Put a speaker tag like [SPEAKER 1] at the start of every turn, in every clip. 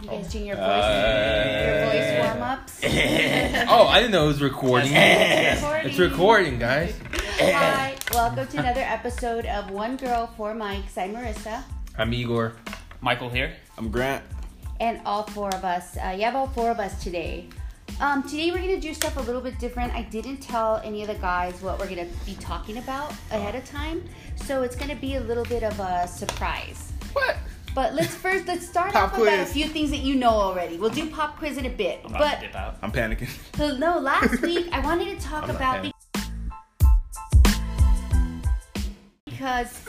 [SPEAKER 1] guys doing your voice warm-ups?
[SPEAKER 2] Oh, I didn't know it was recording. It's recording, guys.
[SPEAKER 1] Hi, welcome to another episode of One Girl, Four Mics. I'm Marissa.
[SPEAKER 2] I'm Igor.
[SPEAKER 3] Michael here.
[SPEAKER 4] I'm Grant.
[SPEAKER 1] And all four of us. You have all four of us today. Today we're going to do stuff a little bit different. I didn't tell any of the guys what we're going to be talking about ahead of time. So it's going to be a little bit of a surprise.
[SPEAKER 2] What?
[SPEAKER 1] But let's start
[SPEAKER 4] Pop
[SPEAKER 1] off about a
[SPEAKER 4] quiz.
[SPEAKER 1] few things that you know already. We'll do pop quiz in a bit.
[SPEAKER 3] I'm about
[SPEAKER 1] But
[SPEAKER 3] to dip out.
[SPEAKER 4] I'm panicking.
[SPEAKER 1] so, no, last week I wanted to talk
[SPEAKER 2] I'm not
[SPEAKER 1] about
[SPEAKER 2] panicking.
[SPEAKER 1] because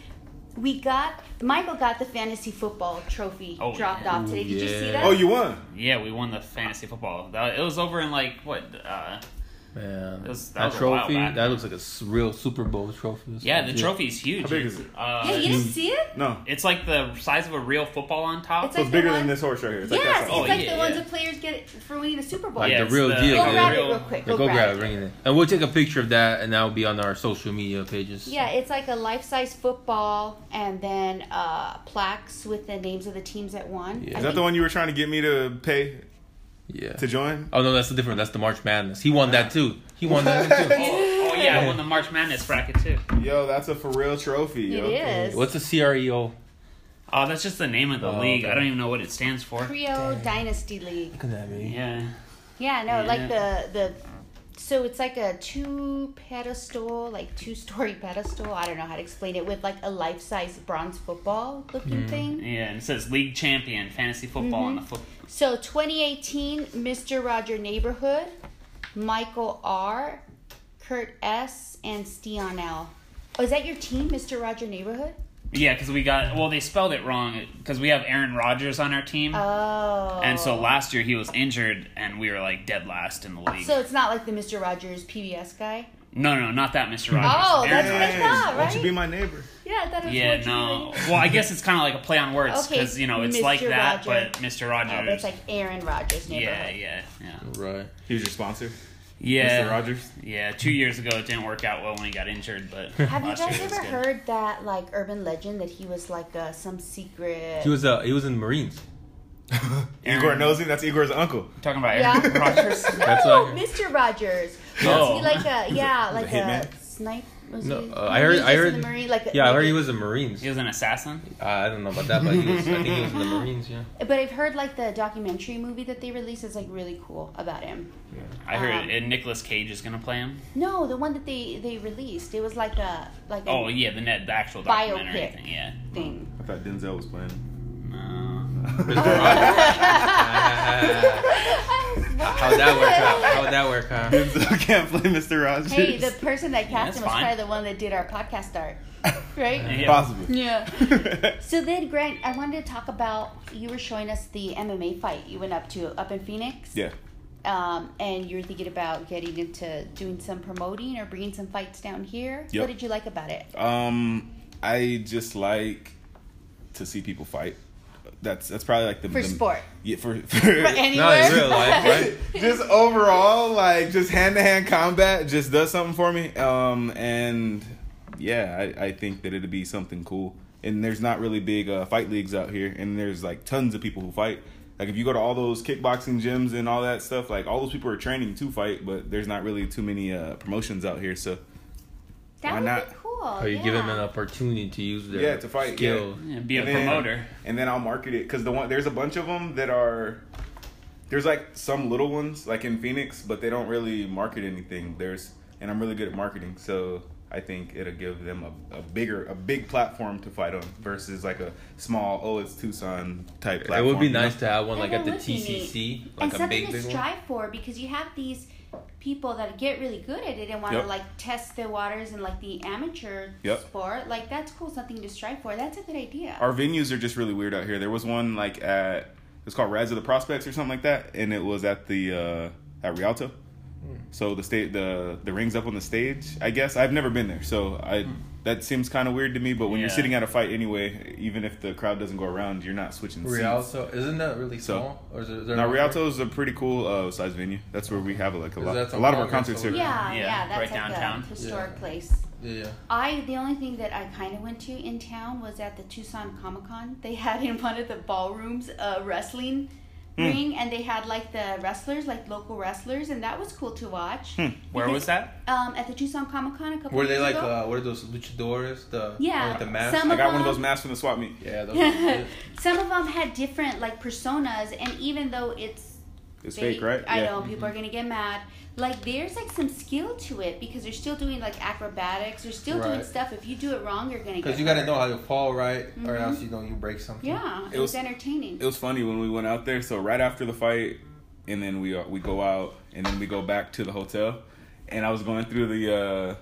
[SPEAKER 1] Michael got the fantasy football trophy
[SPEAKER 3] Oh,
[SPEAKER 1] dropped
[SPEAKER 3] yeah.
[SPEAKER 1] off today. Did you see
[SPEAKER 2] Yeah.
[SPEAKER 1] that?
[SPEAKER 4] Oh, you won.
[SPEAKER 3] Yeah, we won the fantasy football. It was over in like what?
[SPEAKER 2] Man,
[SPEAKER 3] That was
[SPEAKER 2] that
[SPEAKER 3] a while
[SPEAKER 2] trophy,
[SPEAKER 3] back.
[SPEAKER 2] that looks like a real Super Bowl trophy.
[SPEAKER 3] Yeah, the trophy's huge.
[SPEAKER 4] How big is it?
[SPEAKER 1] Yeah, you didn't see it?
[SPEAKER 4] No.
[SPEAKER 3] It's like the size of a real football on top.
[SPEAKER 1] It's
[SPEAKER 4] So it's
[SPEAKER 1] like
[SPEAKER 4] bigger
[SPEAKER 1] the
[SPEAKER 4] than
[SPEAKER 1] one-
[SPEAKER 4] this horse right here. It's like
[SPEAKER 1] Yes,
[SPEAKER 4] that
[SPEAKER 1] it's
[SPEAKER 4] size.
[SPEAKER 3] Oh,
[SPEAKER 1] like
[SPEAKER 3] yeah,
[SPEAKER 1] the ones
[SPEAKER 3] yeah.
[SPEAKER 1] that players get for winning the Super Bowl.
[SPEAKER 2] Like
[SPEAKER 3] Yeah,
[SPEAKER 2] the
[SPEAKER 3] it's
[SPEAKER 2] real
[SPEAKER 3] the-
[SPEAKER 2] deal.
[SPEAKER 1] Go
[SPEAKER 3] the
[SPEAKER 1] grab it
[SPEAKER 3] real-
[SPEAKER 1] real quick.
[SPEAKER 2] Go grab it, bring it in. And we'll take a picture of that, and that'll be on our social media pages.
[SPEAKER 1] Yeah, it's like a life-size football, and then plaques with the names of the teams that won.
[SPEAKER 2] Yeah.
[SPEAKER 1] I
[SPEAKER 4] Is that the
[SPEAKER 1] think-
[SPEAKER 4] one you were trying to get me to pay
[SPEAKER 2] Yeah.
[SPEAKER 4] to join?
[SPEAKER 2] Oh no, that's the different. That's the March Madness. He won that too. He won that one too.
[SPEAKER 3] Oh yeah, I won the March Madness bracket too.
[SPEAKER 4] Yo, that's a for real trophy.
[SPEAKER 1] It
[SPEAKER 4] Yo.
[SPEAKER 1] is.
[SPEAKER 2] What's the CREO?
[SPEAKER 3] Oh, that's just the name of the
[SPEAKER 2] Oh,
[SPEAKER 3] league.
[SPEAKER 2] okay.
[SPEAKER 3] I don't even know what it stands for.
[SPEAKER 1] Creo Dynasty League.
[SPEAKER 2] Look at that, baby.
[SPEAKER 3] Yeah.
[SPEAKER 1] Yeah, no,
[SPEAKER 3] Yeah.
[SPEAKER 1] like the so it's like a two-story pedestal. I don't know how to explain it, with like a life-size bronze football looking thing.
[SPEAKER 3] Yeah, and it says league champion fantasy football on the foot.
[SPEAKER 1] So 2018, Mr. Roger Neighborhood, Michael R, Kurt S, and Steon L. Oh, is that your team, Mr. Roger Neighborhood?
[SPEAKER 3] Yeah, because they spelled it wrong because we have Aaron Rodgers on our team.
[SPEAKER 1] Oh.
[SPEAKER 3] And so last year he was injured and we were like dead last in the league.
[SPEAKER 1] So it's not like the Mr. Rogers PBS guy?
[SPEAKER 3] No, not that Mr. Rogers.
[SPEAKER 1] Oh,
[SPEAKER 3] Aaron
[SPEAKER 1] that's what I
[SPEAKER 3] Rodgers.
[SPEAKER 1] thought,
[SPEAKER 4] Why don't you
[SPEAKER 1] right?
[SPEAKER 4] be my neighbor?
[SPEAKER 1] Yeah, I thought it was
[SPEAKER 3] Yeah,
[SPEAKER 1] Roger
[SPEAKER 3] no.
[SPEAKER 1] Neighborhood.
[SPEAKER 3] Well, I guess it's kind of like a play on words
[SPEAKER 1] Okay,
[SPEAKER 3] because, it's
[SPEAKER 1] Mr.
[SPEAKER 3] like that,
[SPEAKER 1] Roger.
[SPEAKER 3] but Mr. Rogers.
[SPEAKER 1] Oh, that's like Aaron Rodgers'
[SPEAKER 3] yeah,
[SPEAKER 1] neighborhood.
[SPEAKER 3] yeah.
[SPEAKER 2] Right.
[SPEAKER 4] He was your sponsor?
[SPEAKER 3] Yeah.
[SPEAKER 4] Mr. Rogers?
[SPEAKER 3] Yeah, 2 years ago it didn't work out well when he got injured, but
[SPEAKER 1] Have you
[SPEAKER 3] last year
[SPEAKER 1] guys
[SPEAKER 3] it was
[SPEAKER 1] ever
[SPEAKER 3] good.
[SPEAKER 1] heard that like urban legend that he was like some secret?
[SPEAKER 2] He was in the Marines.
[SPEAKER 4] Igor knows him? That's Igor's uncle.
[SPEAKER 3] Talking about
[SPEAKER 1] Yeah.
[SPEAKER 3] Aaron Rodgers.
[SPEAKER 2] That's
[SPEAKER 1] No,
[SPEAKER 2] what I heard.
[SPEAKER 1] Mr. Rogers.
[SPEAKER 3] Oh.
[SPEAKER 1] Was he like a like
[SPEAKER 4] a
[SPEAKER 1] a
[SPEAKER 4] hitman?
[SPEAKER 1] snipe? Was
[SPEAKER 2] No,
[SPEAKER 1] he?
[SPEAKER 2] I heard-
[SPEAKER 1] He was
[SPEAKER 2] I
[SPEAKER 1] in
[SPEAKER 2] heard-
[SPEAKER 1] the Marine, like
[SPEAKER 2] Yeah, I
[SPEAKER 1] like
[SPEAKER 2] heard
[SPEAKER 1] a-
[SPEAKER 2] he was in the Marines.
[SPEAKER 3] He was an assassin?
[SPEAKER 2] I don't know about that, but I think he was in the Marines. Yeah.
[SPEAKER 1] But I've heard like the documentary movie that they released is like really cool about him.
[SPEAKER 3] I heard Nicolas Cage is going to play him.
[SPEAKER 1] No, the one that they released, it was like a
[SPEAKER 3] Oh, yeah, the actual documentary
[SPEAKER 1] Biopic.
[SPEAKER 3] thing, yeah.
[SPEAKER 1] thing.
[SPEAKER 4] I thought Denzel was playing.
[SPEAKER 3] No.
[SPEAKER 2] Mr. How'd that work out?
[SPEAKER 4] Denzel can't play Mr. Rogers.
[SPEAKER 1] Hey, the person that cast
[SPEAKER 3] that's
[SPEAKER 1] him was
[SPEAKER 3] fine.
[SPEAKER 1] probably the one that did our podcast art, right?
[SPEAKER 3] Yeah.
[SPEAKER 4] Possibly.
[SPEAKER 1] Yeah. So then, Grant, I wanted to talk about, you were showing us the MMA fight you went up in Phoenix.
[SPEAKER 4] Yeah.
[SPEAKER 1] And you were thinking about getting into doing some promoting or bringing some fights down here.
[SPEAKER 4] Yep.
[SPEAKER 1] What did you like about it?
[SPEAKER 4] I just like to see people fight. That's probably like
[SPEAKER 1] For sport.
[SPEAKER 4] Yeah, for
[SPEAKER 1] Anywhere?
[SPEAKER 2] No, in real life, right?
[SPEAKER 4] just overall, like, just hand-to-hand combat just does something for me. And yeah, I think that it'd be something cool. And there's not really big fight leagues out here, and there's like tons of people who fight. Like, if you go to all those kickboxing gyms and all that stuff, like, all those people are training to fight, but there's not really too many promotions out here, so
[SPEAKER 1] That
[SPEAKER 4] why
[SPEAKER 1] would
[SPEAKER 4] not?
[SPEAKER 1] be cool.
[SPEAKER 2] Or you give them an opportunity to use their
[SPEAKER 4] Yeah, to fight,
[SPEAKER 2] skill.
[SPEAKER 3] Yeah, be a
[SPEAKER 4] And then-
[SPEAKER 3] promoter.
[SPEAKER 4] And then I'll market it, because there's a bunch of them that are, there's like some little ones like in Phoenix, but they don't really market anything. And I'm really good at marketing, so I think it'll give them a big platform to fight on versus like a small, it's Tucson type
[SPEAKER 2] It
[SPEAKER 4] platform.
[SPEAKER 2] would be
[SPEAKER 4] you know?
[SPEAKER 2] nice to have one like
[SPEAKER 1] That
[SPEAKER 2] at the
[SPEAKER 1] would be
[SPEAKER 2] TCC,
[SPEAKER 1] and
[SPEAKER 2] like a
[SPEAKER 1] something
[SPEAKER 2] big
[SPEAKER 1] to
[SPEAKER 2] one.
[SPEAKER 1] strive for, because you have these people that get really good at it and want to
[SPEAKER 4] Yep.
[SPEAKER 1] like test the waters in like the amateur
[SPEAKER 4] Yep.
[SPEAKER 1] sport. Like, that's cool, something to strive for. That's a good idea.
[SPEAKER 4] Our venues are just really weird out here. There was one like it's called Raz of the Prospects or something like that, and it was at the at Rialto. So the ring's up on the stage. I guess I've never been there, so that seems kind of weird to me. But when you're sitting at a fight anyway, even if the crowd doesn't go around, you're not switching seats.
[SPEAKER 2] Rialto, isn't that really small? Or is there
[SPEAKER 4] now Rialto is a pretty cool size venue. That's where we have a lot of our concerts here.
[SPEAKER 1] Yeah, that's
[SPEAKER 3] right
[SPEAKER 1] like
[SPEAKER 3] downtown.
[SPEAKER 1] a historic place.
[SPEAKER 2] Yeah.
[SPEAKER 1] The only thing that I kind of went to in town was at the Tucson Comic-Con. They had in one of the ballrooms a wrestling ring, and they had like the wrestlers, like local wrestlers, and that was cool to watch.
[SPEAKER 3] Where was that?
[SPEAKER 1] At the Tucson Comic-Con a couple
[SPEAKER 2] Were
[SPEAKER 1] years
[SPEAKER 2] they like
[SPEAKER 1] ago.
[SPEAKER 2] what are those luchadores? The
[SPEAKER 1] masks.
[SPEAKER 4] I got one of those masks from the swap meet.
[SPEAKER 2] Yeah, those are
[SPEAKER 1] some of them had different like personas, and even though it's
[SPEAKER 4] fake, right?
[SPEAKER 1] I know people are gonna get mad. Like there's like some skill to it because they're still doing like acrobatics. They're still doing stuff. If you do it wrong, you're gonna get
[SPEAKER 2] because you gotta know how to fall right, or else you break something.
[SPEAKER 1] Yeah, it was entertaining.
[SPEAKER 4] It was funny when we went out there. So right after the fight, and then we go out, and then we go back to the hotel, and I was going through the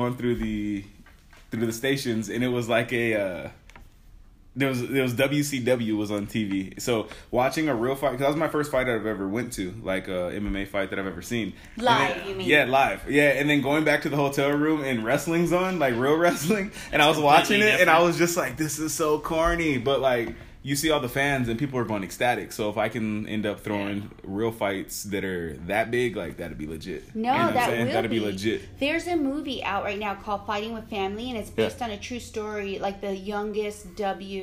[SPEAKER 4] stations, and it was like there was WCW was on TV. So watching a real fight, because that was my first fight I've ever went to, like a MMA fight that I've ever seen.
[SPEAKER 1] Live, you mean?
[SPEAKER 4] Yeah, live. Yeah, and then going back to the hotel room and wrestling's on, like real wrestling, and I was watching it, and I was just like, this is so corny. But like, you see all the fans and people are going ecstatic. So if I can end up throwing real fights that are that big, like that'd be legit.
[SPEAKER 1] No,
[SPEAKER 4] that'd be legit.
[SPEAKER 1] There's a movie out right now called Fighting with Family, and it's based on a true story, like the youngest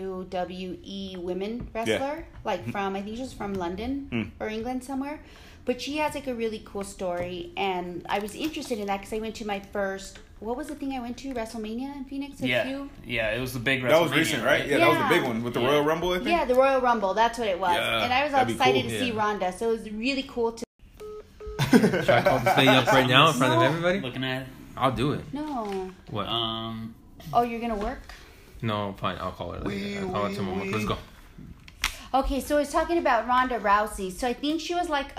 [SPEAKER 1] WWE women wrestler, like from, I think she was from London or England somewhere. But she has like a really cool story, and I was interested in that because I went to my first, what was the thing I went to? WrestleMania in Phoenix?
[SPEAKER 3] Yeah, it was the big WrestleMania.
[SPEAKER 4] That was recent, right? Yeah, that was the big one with the Royal Rumble, I think.
[SPEAKER 1] Yeah, the Royal Rumble, that's what it was.
[SPEAKER 4] Yeah,
[SPEAKER 1] and I was all excited to see Ronda, so it was really cool to...
[SPEAKER 2] Should I call this lady up right now in front of everybody?
[SPEAKER 3] Looking at it.
[SPEAKER 2] I'll do it.
[SPEAKER 1] No.
[SPEAKER 2] What?
[SPEAKER 1] Oh, you're going to work?
[SPEAKER 2] No, fine. I'll call her later. I'll call her tomorrow. Let's go.
[SPEAKER 1] Okay, so I was talking about Ronda Rousey. So I think she was like,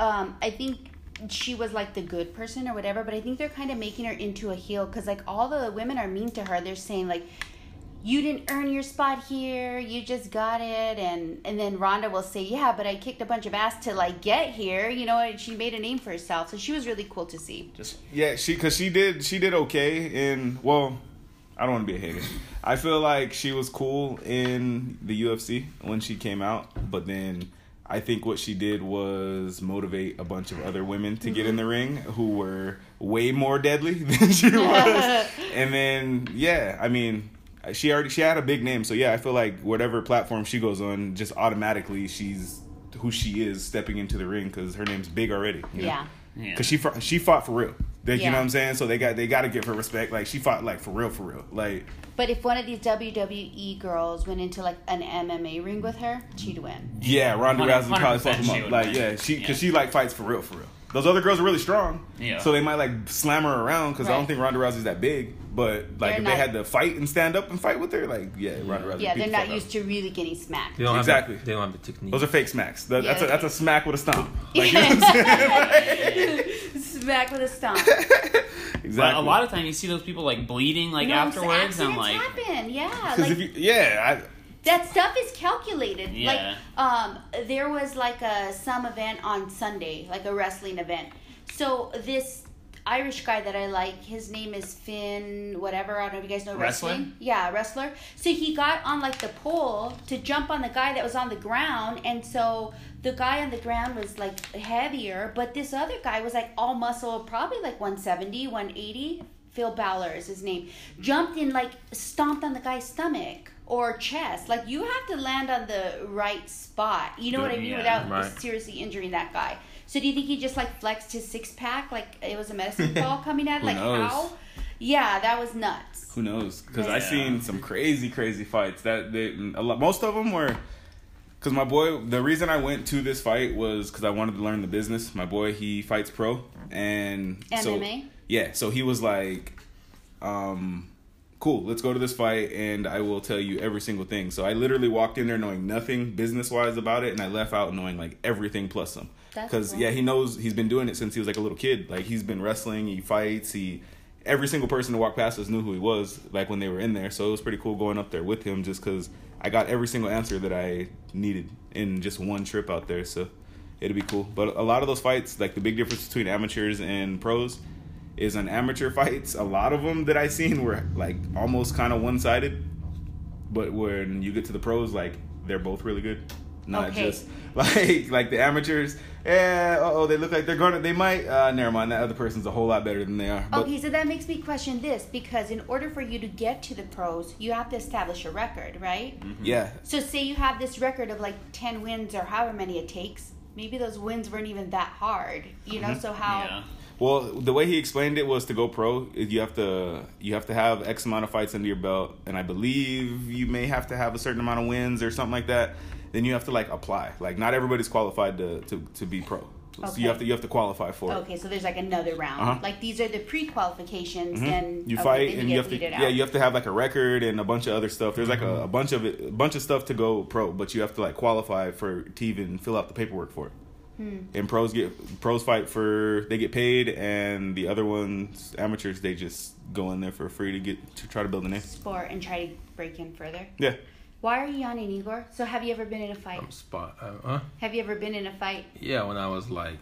[SPEAKER 1] she was like the good person or whatever, but I think they're kind of making her into a heel because like all the women are mean to her. They're saying like, you didn't earn your spot here, you just got it, and then Ronda will say, yeah, but I kicked a bunch of ass to like get here, you know, and she made a name for herself. So she was really cool to see.
[SPEAKER 4] She did okay in, well, I don't want to be a hater. I feel like she was cool in the UFC when she came out, but then I think what she did was motivate a bunch of other women to get in the ring who were way more deadly than she was. And then, I mean, she had a big name. So, I feel like whatever platform she goes on, just automatically she's who she is stepping into the ring because her name's big already. You know? Because she fought for real. You know what I'm saying? So they got to give her respect. Like, she fought, like, for real. Like,
[SPEAKER 1] but if one of these WWE girls went into like an MMA ring with her, she'd win.
[SPEAKER 4] Yeah, Ronda Rousey probably fuck them up. Like, because she like fights for real. Those other girls are really strong. Yeah. So they might like slam her around because I don't think Ronda Rousey's that big. But like if they had to fight and stand up and fight with her, like Ronda Rousey.
[SPEAKER 1] Yeah, they're not used to really getting smacked.
[SPEAKER 2] They don't have the technique.
[SPEAKER 4] Those are fake smacks. That's a smack with a stomp. Like, you know what I'm saying?
[SPEAKER 1] Smack with a stomp.
[SPEAKER 3] Exactly. But a lot of times you see those people like bleeding like afterwards and like
[SPEAKER 1] happen. Yeah.
[SPEAKER 4] Like,
[SPEAKER 1] that stuff is calculated. Yeah. Like there was like some event on Sunday, like a wrestling event. So this Irish guy that I like, his name is Finn whatever, I don't know if you guys know wrestling. Yeah, wrestler. So he got on like the pole to jump on the guy that was on the ground, and so the guy on the ground was like heavier, but this other guy was like all muscle, probably like 170, 180. Phil Balor is his name. Jumped in, like stomped on the guy's stomach or chest. Like you have to land on the right spot. You know what I mean? Without seriously injuring that guy. So do you think he just like flexed his 6-pack like it was a medicine ball coming out? Like
[SPEAKER 4] knows?
[SPEAKER 1] How? Yeah, that was nuts.
[SPEAKER 4] Who knows? Because I've seen some crazy fights most of them were. Because my boy, the reason I went to this fight was because I wanted to learn the business. My boy, he fights pro. And
[SPEAKER 1] MMA?
[SPEAKER 4] So he was like, cool, let's go to this fight and I will tell you every single thing. So I literally walked in there knowing nothing business-wise about it, and I left out knowing like everything plus some. Because, he knows, he's been doing it since he was like a little kid. Like, he's been wrestling, he fights, every single person to walk past us knew who he was, like, when they were in there. So it was pretty cool going up there with him just because I got every single answer that I needed in just one trip out there. So it'd be cool. But a lot of those fights, like the big difference between amateurs and pros is on amateur fights, a lot of them that I seen were like almost kind of one-sided. But when you get to the pros, like they're both really good. Not just like the amateurs. Yeah, they look like they might. Never mind, that other person's a whole lot better than they are. But,
[SPEAKER 1] okay, so that makes me question this, because in order for you to get to the pros, you have to establish a record, right?
[SPEAKER 4] Mm-hmm. Yeah.
[SPEAKER 1] So say you have this record of like 10 wins or however many it takes. Maybe those wins weren't even that hard, you know? So how...
[SPEAKER 3] Yeah.
[SPEAKER 4] Well, the way he explained it was to go pro, you have to have X amount of fights under your belt, and I believe you may have to have a certain amount of wins or something like that. Then you have to like apply. Like not everybody's qualified to be pro. So
[SPEAKER 1] Okay.
[SPEAKER 4] you have to qualify for it.
[SPEAKER 1] Okay, so there's like another round. Like these are the pre-qualifications, then
[SPEAKER 4] You fight
[SPEAKER 1] then
[SPEAKER 4] and
[SPEAKER 1] you
[SPEAKER 4] you
[SPEAKER 1] get
[SPEAKER 4] have to
[SPEAKER 1] weeded out.
[SPEAKER 4] you have to have like a record and a bunch of other stuff. There's like a bunch of stuff to go pro, but you have to like qualify to even fill out the paperwork for it. And pros fight they get paid, and the other ones, amateurs, they just go in there for free to try to build a name.
[SPEAKER 1] Sport and try to break in further.
[SPEAKER 4] Yeah.
[SPEAKER 1] Why are you yawning, Igor? So have you ever been in a fight? Have you ever been in a fight?
[SPEAKER 2] Yeah, when I was like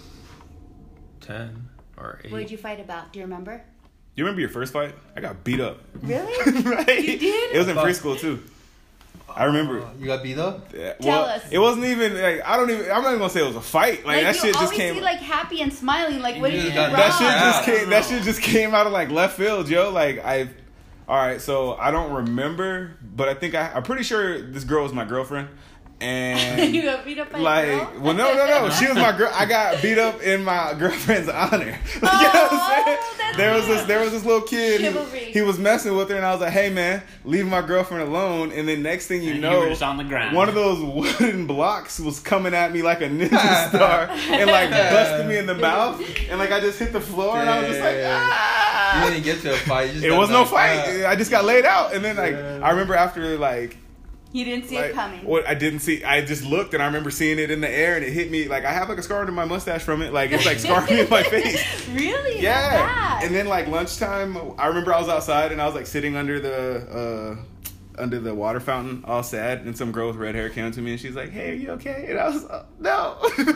[SPEAKER 2] 10 or 8.
[SPEAKER 1] What did you fight about? Do you remember?
[SPEAKER 4] You remember your first fight? I got beat up.
[SPEAKER 1] Really?
[SPEAKER 4] Right?
[SPEAKER 1] You did?
[SPEAKER 4] It was in preschool too. I remember.
[SPEAKER 2] You got beat up?
[SPEAKER 4] Yeah,
[SPEAKER 1] Tell us.
[SPEAKER 4] It wasn't even like I'm not even gonna say it was a fight. Like that
[SPEAKER 1] you
[SPEAKER 4] shit just
[SPEAKER 1] always
[SPEAKER 4] came.
[SPEAKER 1] see like happy and smiling. Like what did you do wrong?
[SPEAKER 4] That shit just came out of like left field, yo. Like all right, so I don't remember, but I think I'm pretty sure this girl was my girlfriend. And
[SPEAKER 1] you got beat up by
[SPEAKER 4] like,
[SPEAKER 1] a girl?
[SPEAKER 4] well, no, she was my girl. I got beat up in my girlfriend's honor. You know what I'm saying?
[SPEAKER 1] That's
[SPEAKER 4] There was this little kid.
[SPEAKER 1] Chivalry.
[SPEAKER 4] He was messing with her, and I was like, "Hey, man, leave my girlfriend alone." And then next thing you
[SPEAKER 3] And
[SPEAKER 4] know,
[SPEAKER 3] you were just on the ground.
[SPEAKER 4] one of those wooden blocks was coming at me like a ninja star and like busted me in the mouth, and like I just hit the floor, and I was just like, ah.
[SPEAKER 2] You didn't get to a fight. You just
[SPEAKER 4] It
[SPEAKER 2] got
[SPEAKER 4] was no
[SPEAKER 2] knocked
[SPEAKER 4] fight.
[SPEAKER 2] out.
[SPEAKER 4] I just got laid out, and then like I remember after like.
[SPEAKER 1] You didn't see it coming.
[SPEAKER 4] What I didn't see, I just looked and I remember seeing it in the air and it hit me. Like I have like a scar under my mustache from it. Like it's like scarred me in my face.
[SPEAKER 1] Really?
[SPEAKER 4] Yeah.
[SPEAKER 1] That bad?
[SPEAKER 4] And then like lunchtime, I remember I was outside and I was like sitting under the water fountain, all sad. And some girl with red hair came up to me and she's like, "Hey, are you okay?" And I was no.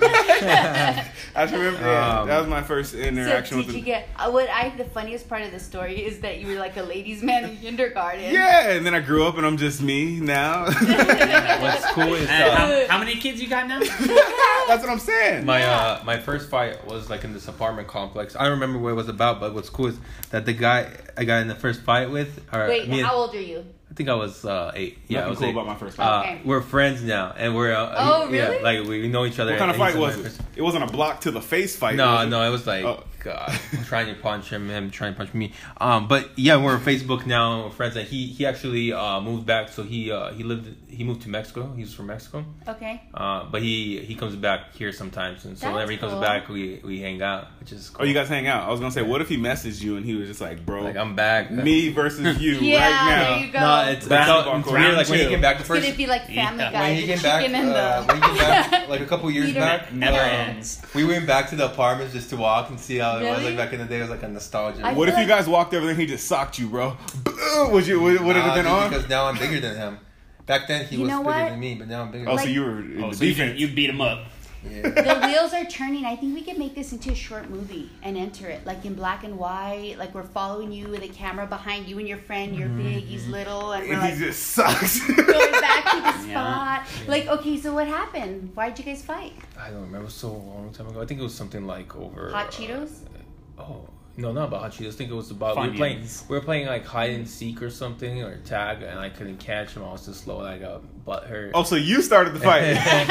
[SPEAKER 4] I just remember that was my first interaction
[SPEAKER 1] did
[SPEAKER 4] with
[SPEAKER 1] you get the funniest part of the story is that you were like a ladies' man in kindergarten.
[SPEAKER 4] Yeah, and then I grew up and I'm just me now.
[SPEAKER 2] What's cool is
[SPEAKER 3] How many kids you got now?
[SPEAKER 4] That's what I'm saying.
[SPEAKER 2] my first fight was like in this apartment complex. I don't remember what it was about, but what's cool is that the guy I got in the first fight with.
[SPEAKER 1] Wait, how old are you?
[SPEAKER 2] I think I was 8. Yeah, I was
[SPEAKER 4] cool
[SPEAKER 2] 8.
[SPEAKER 4] about my first fight.
[SPEAKER 1] Okay.
[SPEAKER 2] We're friends now, and we're
[SPEAKER 1] Oh, really?
[SPEAKER 2] Yeah, like we know each other.
[SPEAKER 4] What kind of
[SPEAKER 2] and he's
[SPEAKER 4] fight was
[SPEAKER 2] my
[SPEAKER 4] it?
[SPEAKER 2] first-
[SPEAKER 4] It wasn't a block to the face fight. was it?
[SPEAKER 2] No, it was like
[SPEAKER 4] Oh.
[SPEAKER 2] God, I'm trying to punch him trying to punch me. But yeah, we're on Facebook now, we're friends, and he actually moved back. So he moved to Mexico. He's from Mexico.
[SPEAKER 1] Okay.
[SPEAKER 2] But he comes back here sometimes, and so
[SPEAKER 1] That's
[SPEAKER 2] whenever he comes
[SPEAKER 1] cool.
[SPEAKER 2] back, we hang out, which is cool.
[SPEAKER 4] Oh, you guys hang out. I was gonna say, what if he messaged you and he was just like, "Bro,
[SPEAKER 2] like I'm back.
[SPEAKER 4] me versus you
[SPEAKER 1] Yeah,
[SPEAKER 4] right now."
[SPEAKER 1] there you go.
[SPEAKER 2] No, it's
[SPEAKER 4] Basketball
[SPEAKER 2] it's
[SPEAKER 4] court.
[SPEAKER 2] weird. Like when he
[SPEAKER 3] Round
[SPEAKER 2] came back the
[SPEAKER 1] It's
[SPEAKER 2] first.
[SPEAKER 1] gonna be like Family
[SPEAKER 3] Yeah.
[SPEAKER 1] Guy,
[SPEAKER 2] When
[SPEAKER 1] the
[SPEAKER 2] he came back,
[SPEAKER 1] chicken and the...
[SPEAKER 2] when he came back, like a couple years
[SPEAKER 1] Peter.
[SPEAKER 2] back,
[SPEAKER 3] Never ends.
[SPEAKER 2] we went back to the apartments just to walk and see how it was.
[SPEAKER 1] Really?
[SPEAKER 2] Like back in the day, it was like a nostalgia.
[SPEAKER 1] I
[SPEAKER 4] What if
[SPEAKER 1] feel
[SPEAKER 4] you
[SPEAKER 1] like-
[SPEAKER 4] guys walked over there and he just socked you, bro? Would it have been on?
[SPEAKER 2] Because now I'm bigger than him. Back then he
[SPEAKER 1] You
[SPEAKER 2] was
[SPEAKER 1] know
[SPEAKER 2] bigger
[SPEAKER 1] what?
[SPEAKER 2] than me, but now I'm bigger.
[SPEAKER 4] Oh,
[SPEAKER 2] than
[SPEAKER 4] so
[SPEAKER 1] Like-
[SPEAKER 4] you were in the
[SPEAKER 3] So
[SPEAKER 4] defense.
[SPEAKER 3] you beat him up.
[SPEAKER 2] Yeah.
[SPEAKER 1] The wheels are turning. I think we could make this into a short movie and enter it like in black and white. Like we're following you with a camera behind you and your friend. You're big, he's little, and we're
[SPEAKER 4] And
[SPEAKER 1] like
[SPEAKER 4] he just sucks.
[SPEAKER 1] going back to the
[SPEAKER 3] Yeah.
[SPEAKER 1] spot. Like, okay, so what happened? Why'd you guys fight?
[SPEAKER 2] I don't remember, so long time ago. I think it was something like over
[SPEAKER 1] Hot Cheetos?
[SPEAKER 2] Oh no, not about hot Cheetos. I think it was about
[SPEAKER 3] Funyuns.
[SPEAKER 2] we were playing like hide and seek or something or tag, and I couldn't catch him. I was too slow, and I got butt hurt.
[SPEAKER 4] Oh, so you started the fight.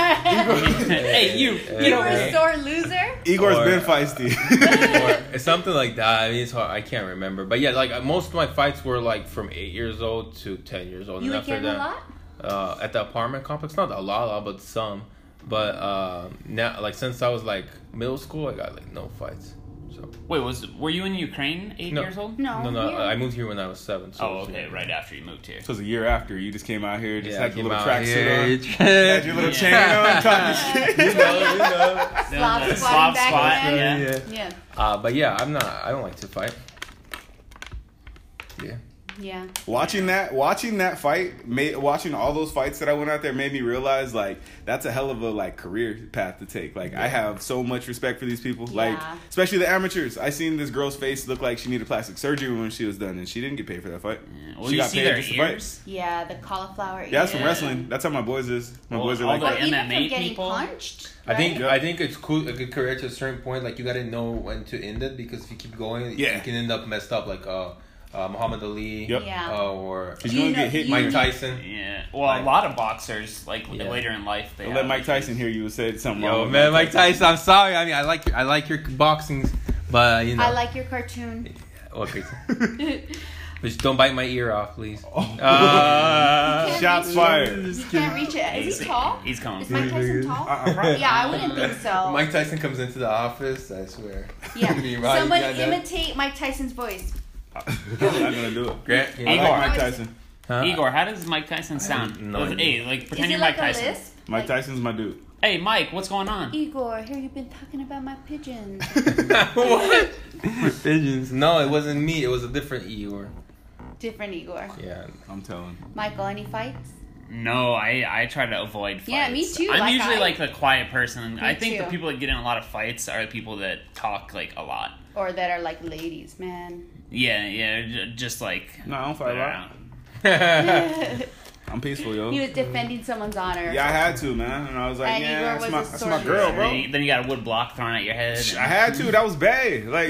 [SPEAKER 3] Hey, you.
[SPEAKER 1] You were a sore loser?
[SPEAKER 4] Igor's
[SPEAKER 2] Or,
[SPEAKER 4] been feisty.
[SPEAKER 2] Or it's something like that. I mean, it's hard. I can't remember, but yeah, like most of my fights were like from 8 years old to 10 years old.
[SPEAKER 1] You
[SPEAKER 2] and
[SPEAKER 1] were getting a lot?
[SPEAKER 2] At the apartment complex, not a lot, but some. But now, like since I was like middle school, I got like no fights. So
[SPEAKER 3] Wait, were you in Ukraine 8
[SPEAKER 2] No.
[SPEAKER 3] years old?
[SPEAKER 1] No.
[SPEAKER 2] no,
[SPEAKER 1] here.
[SPEAKER 2] I moved here when I was 7. So
[SPEAKER 3] Oh, okay, right after you moved here.
[SPEAKER 4] So it was a year after you just came out here, just
[SPEAKER 2] Yeah,
[SPEAKER 4] had
[SPEAKER 2] I
[SPEAKER 4] your
[SPEAKER 2] came
[SPEAKER 4] little
[SPEAKER 2] out
[SPEAKER 4] tracksuit
[SPEAKER 2] here.
[SPEAKER 4] on, had your little chain on, talking shit.
[SPEAKER 2] you know.
[SPEAKER 1] Slop
[SPEAKER 3] The
[SPEAKER 1] squatting
[SPEAKER 3] slop
[SPEAKER 1] back
[SPEAKER 3] squat,
[SPEAKER 1] then.
[SPEAKER 3] yeah.
[SPEAKER 1] Yeah.
[SPEAKER 2] But yeah, I don't like to fight. Yeah.
[SPEAKER 1] Yeah.
[SPEAKER 4] Watching that fight, watching all those fights that I went out there made me realize like that's a hell of a like career path to take. Like I have so much respect for these people, like
[SPEAKER 1] Yeah.
[SPEAKER 4] especially the amateurs. I seen this girl's face look like she needed plastic surgery when she was done, and she didn't get paid for that fight.
[SPEAKER 3] Yeah. Well,
[SPEAKER 4] She
[SPEAKER 3] you
[SPEAKER 4] got
[SPEAKER 3] see
[SPEAKER 4] paid
[SPEAKER 3] their
[SPEAKER 4] just to fight.
[SPEAKER 3] ears.
[SPEAKER 1] Yeah, the cauliflower.
[SPEAKER 4] Yeah, that's from
[SPEAKER 3] Yeah.
[SPEAKER 4] wrestling. That's how my boys is. My
[SPEAKER 3] Well,
[SPEAKER 4] boys are
[SPEAKER 3] all
[SPEAKER 4] like
[SPEAKER 3] the
[SPEAKER 4] that.
[SPEAKER 1] Even
[SPEAKER 3] MMA
[SPEAKER 1] from getting
[SPEAKER 3] people.
[SPEAKER 1] punched.
[SPEAKER 2] I think
[SPEAKER 1] right?
[SPEAKER 2] I think it's cool, a good career to a certain point. Like you gotta know when to end it, because if you keep going,
[SPEAKER 4] Yeah.
[SPEAKER 2] you can end up messed up. Like Muhammad Ali,
[SPEAKER 4] Yep.
[SPEAKER 1] Yeah.
[SPEAKER 2] or
[SPEAKER 4] He's
[SPEAKER 1] Do you
[SPEAKER 4] gonna
[SPEAKER 1] know-
[SPEAKER 4] get hit.
[SPEAKER 1] you-
[SPEAKER 2] Mike Tyson.
[SPEAKER 3] Yeah. Well,
[SPEAKER 2] Like-
[SPEAKER 3] a lot of boxers, like
[SPEAKER 2] Yeah.
[SPEAKER 3] later in life, they
[SPEAKER 4] Don't
[SPEAKER 3] have
[SPEAKER 4] let Mike
[SPEAKER 3] issues.
[SPEAKER 4] Tyson hear you say something
[SPEAKER 2] Yo,
[SPEAKER 4] wrong. with
[SPEAKER 2] man, Mike Tyson. I'm sorry. I mean, I like your boxings, but you know.
[SPEAKER 1] I like your cartoon.
[SPEAKER 2] Okay. But just don't bite my ear off, please.
[SPEAKER 1] Can't
[SPEAKER 4] Shots
[SPEAKER 1] reach
[SPEAKER 4] fired.
[SPEAKER 1] it. You can't reach it. Is he tall?
[SPEAKER 3] He's coming.
[SPEAKER 1] Is Mike Tyson tall?
[SPEAKER 4] Uh-uh.
[SPEAKER 1] Yeah, I wouldn't think so.
[SPEAKER 2] Mike Tyson comes into the office, I swear.
[SPEAKER 1] Yeah.
[SPEAKER 2] Me, Ryan,
[SPEAKER 1] Someone
[SPEAKER 2] you got that?
[SPEAKER 1] imitate Mike Tyson's voice.
[SPEAKER 4] I'm not gonna do it.
[SPEAKER 2] Grant, you
[SPEAKER 4] I
[SPEAKER 3] Igor.
[SPEAKER 4] like Mike Tyson.
[SPEAKER 2] Huh?
[SPEAKER 3] Igor, how does Mike Tyson sound?
[SPEAKER 2] no idea.
[SPEAKER 3] Hey, like
[SPEAKER 1] Is
[SPEAKER 3] pretend
[SPEAKER 1] it
[SPEAKER 3] you're
[SPEAKER 1] like
[SPEAKER 3] Mike
[SPEAKER 1] a
[SPEAKER 3] Tyson.
[SPEAKER 1] lisp?
[SPEAKER 4] Mike
[SPEAKER 1] Like,
[SPEAKER 4] Tyson's my dude.
[SPEAKER 3] Hey, Mike, what's going on?
[SPEAKER 1] Igor, I hear you've been talking about my pigeons.
[SPEAKER 2] What? Pigeons. No, it wasn't me. It was a different Igor.
[SPEAKER 1] Different Igor.
[SPEAKER 2] Yeah.
[SPEAKER 4] I'm telling.
[SPEAKER 1] Michael, any fights?
[SPEAKER 3] No, I try to avoid fights.
[SPEAKER 1] Yeah, me too,
[SPEAKER 3] I'm
[SPEAKER 1] like
[SPEAKER 3] usually
[SPEAKER 1] I-
[SPEAKER 3] like the quiet person. I think the
[SPEAKER 1] too.
[SPEAKER 3] people that get in a lot of fights are the people that talk like a lot.
[SPEAKER 1] Or that are like ladies, man.
[SPEAKER 3] Yeah, just like.
[SPEAKER 4] No, I don't fight a lot.
[SPEAKER 3] Yeah.
[SPEAKER 4] I'm peaceful, yo.
[SPEAKER 1] He was defending someone's honor.
[SPEAKER 4] Yeah, I had to, man. And I was like,
[SPEAKER 1] And
[SPEAKER 4] yeah,
[SPEAKER 1] Igor
[SPEAKER 4] that's my,
[SPEAKER 1] was a
[SPEAKER 4] that's my
[SPEAKER 1] sorcerer.
[SPEAKER 4] girl, bro.
[SPEAKER 3] Then you got a wood block thrown at your head.
[SPEAKER 4] I had to. That was bad. Like,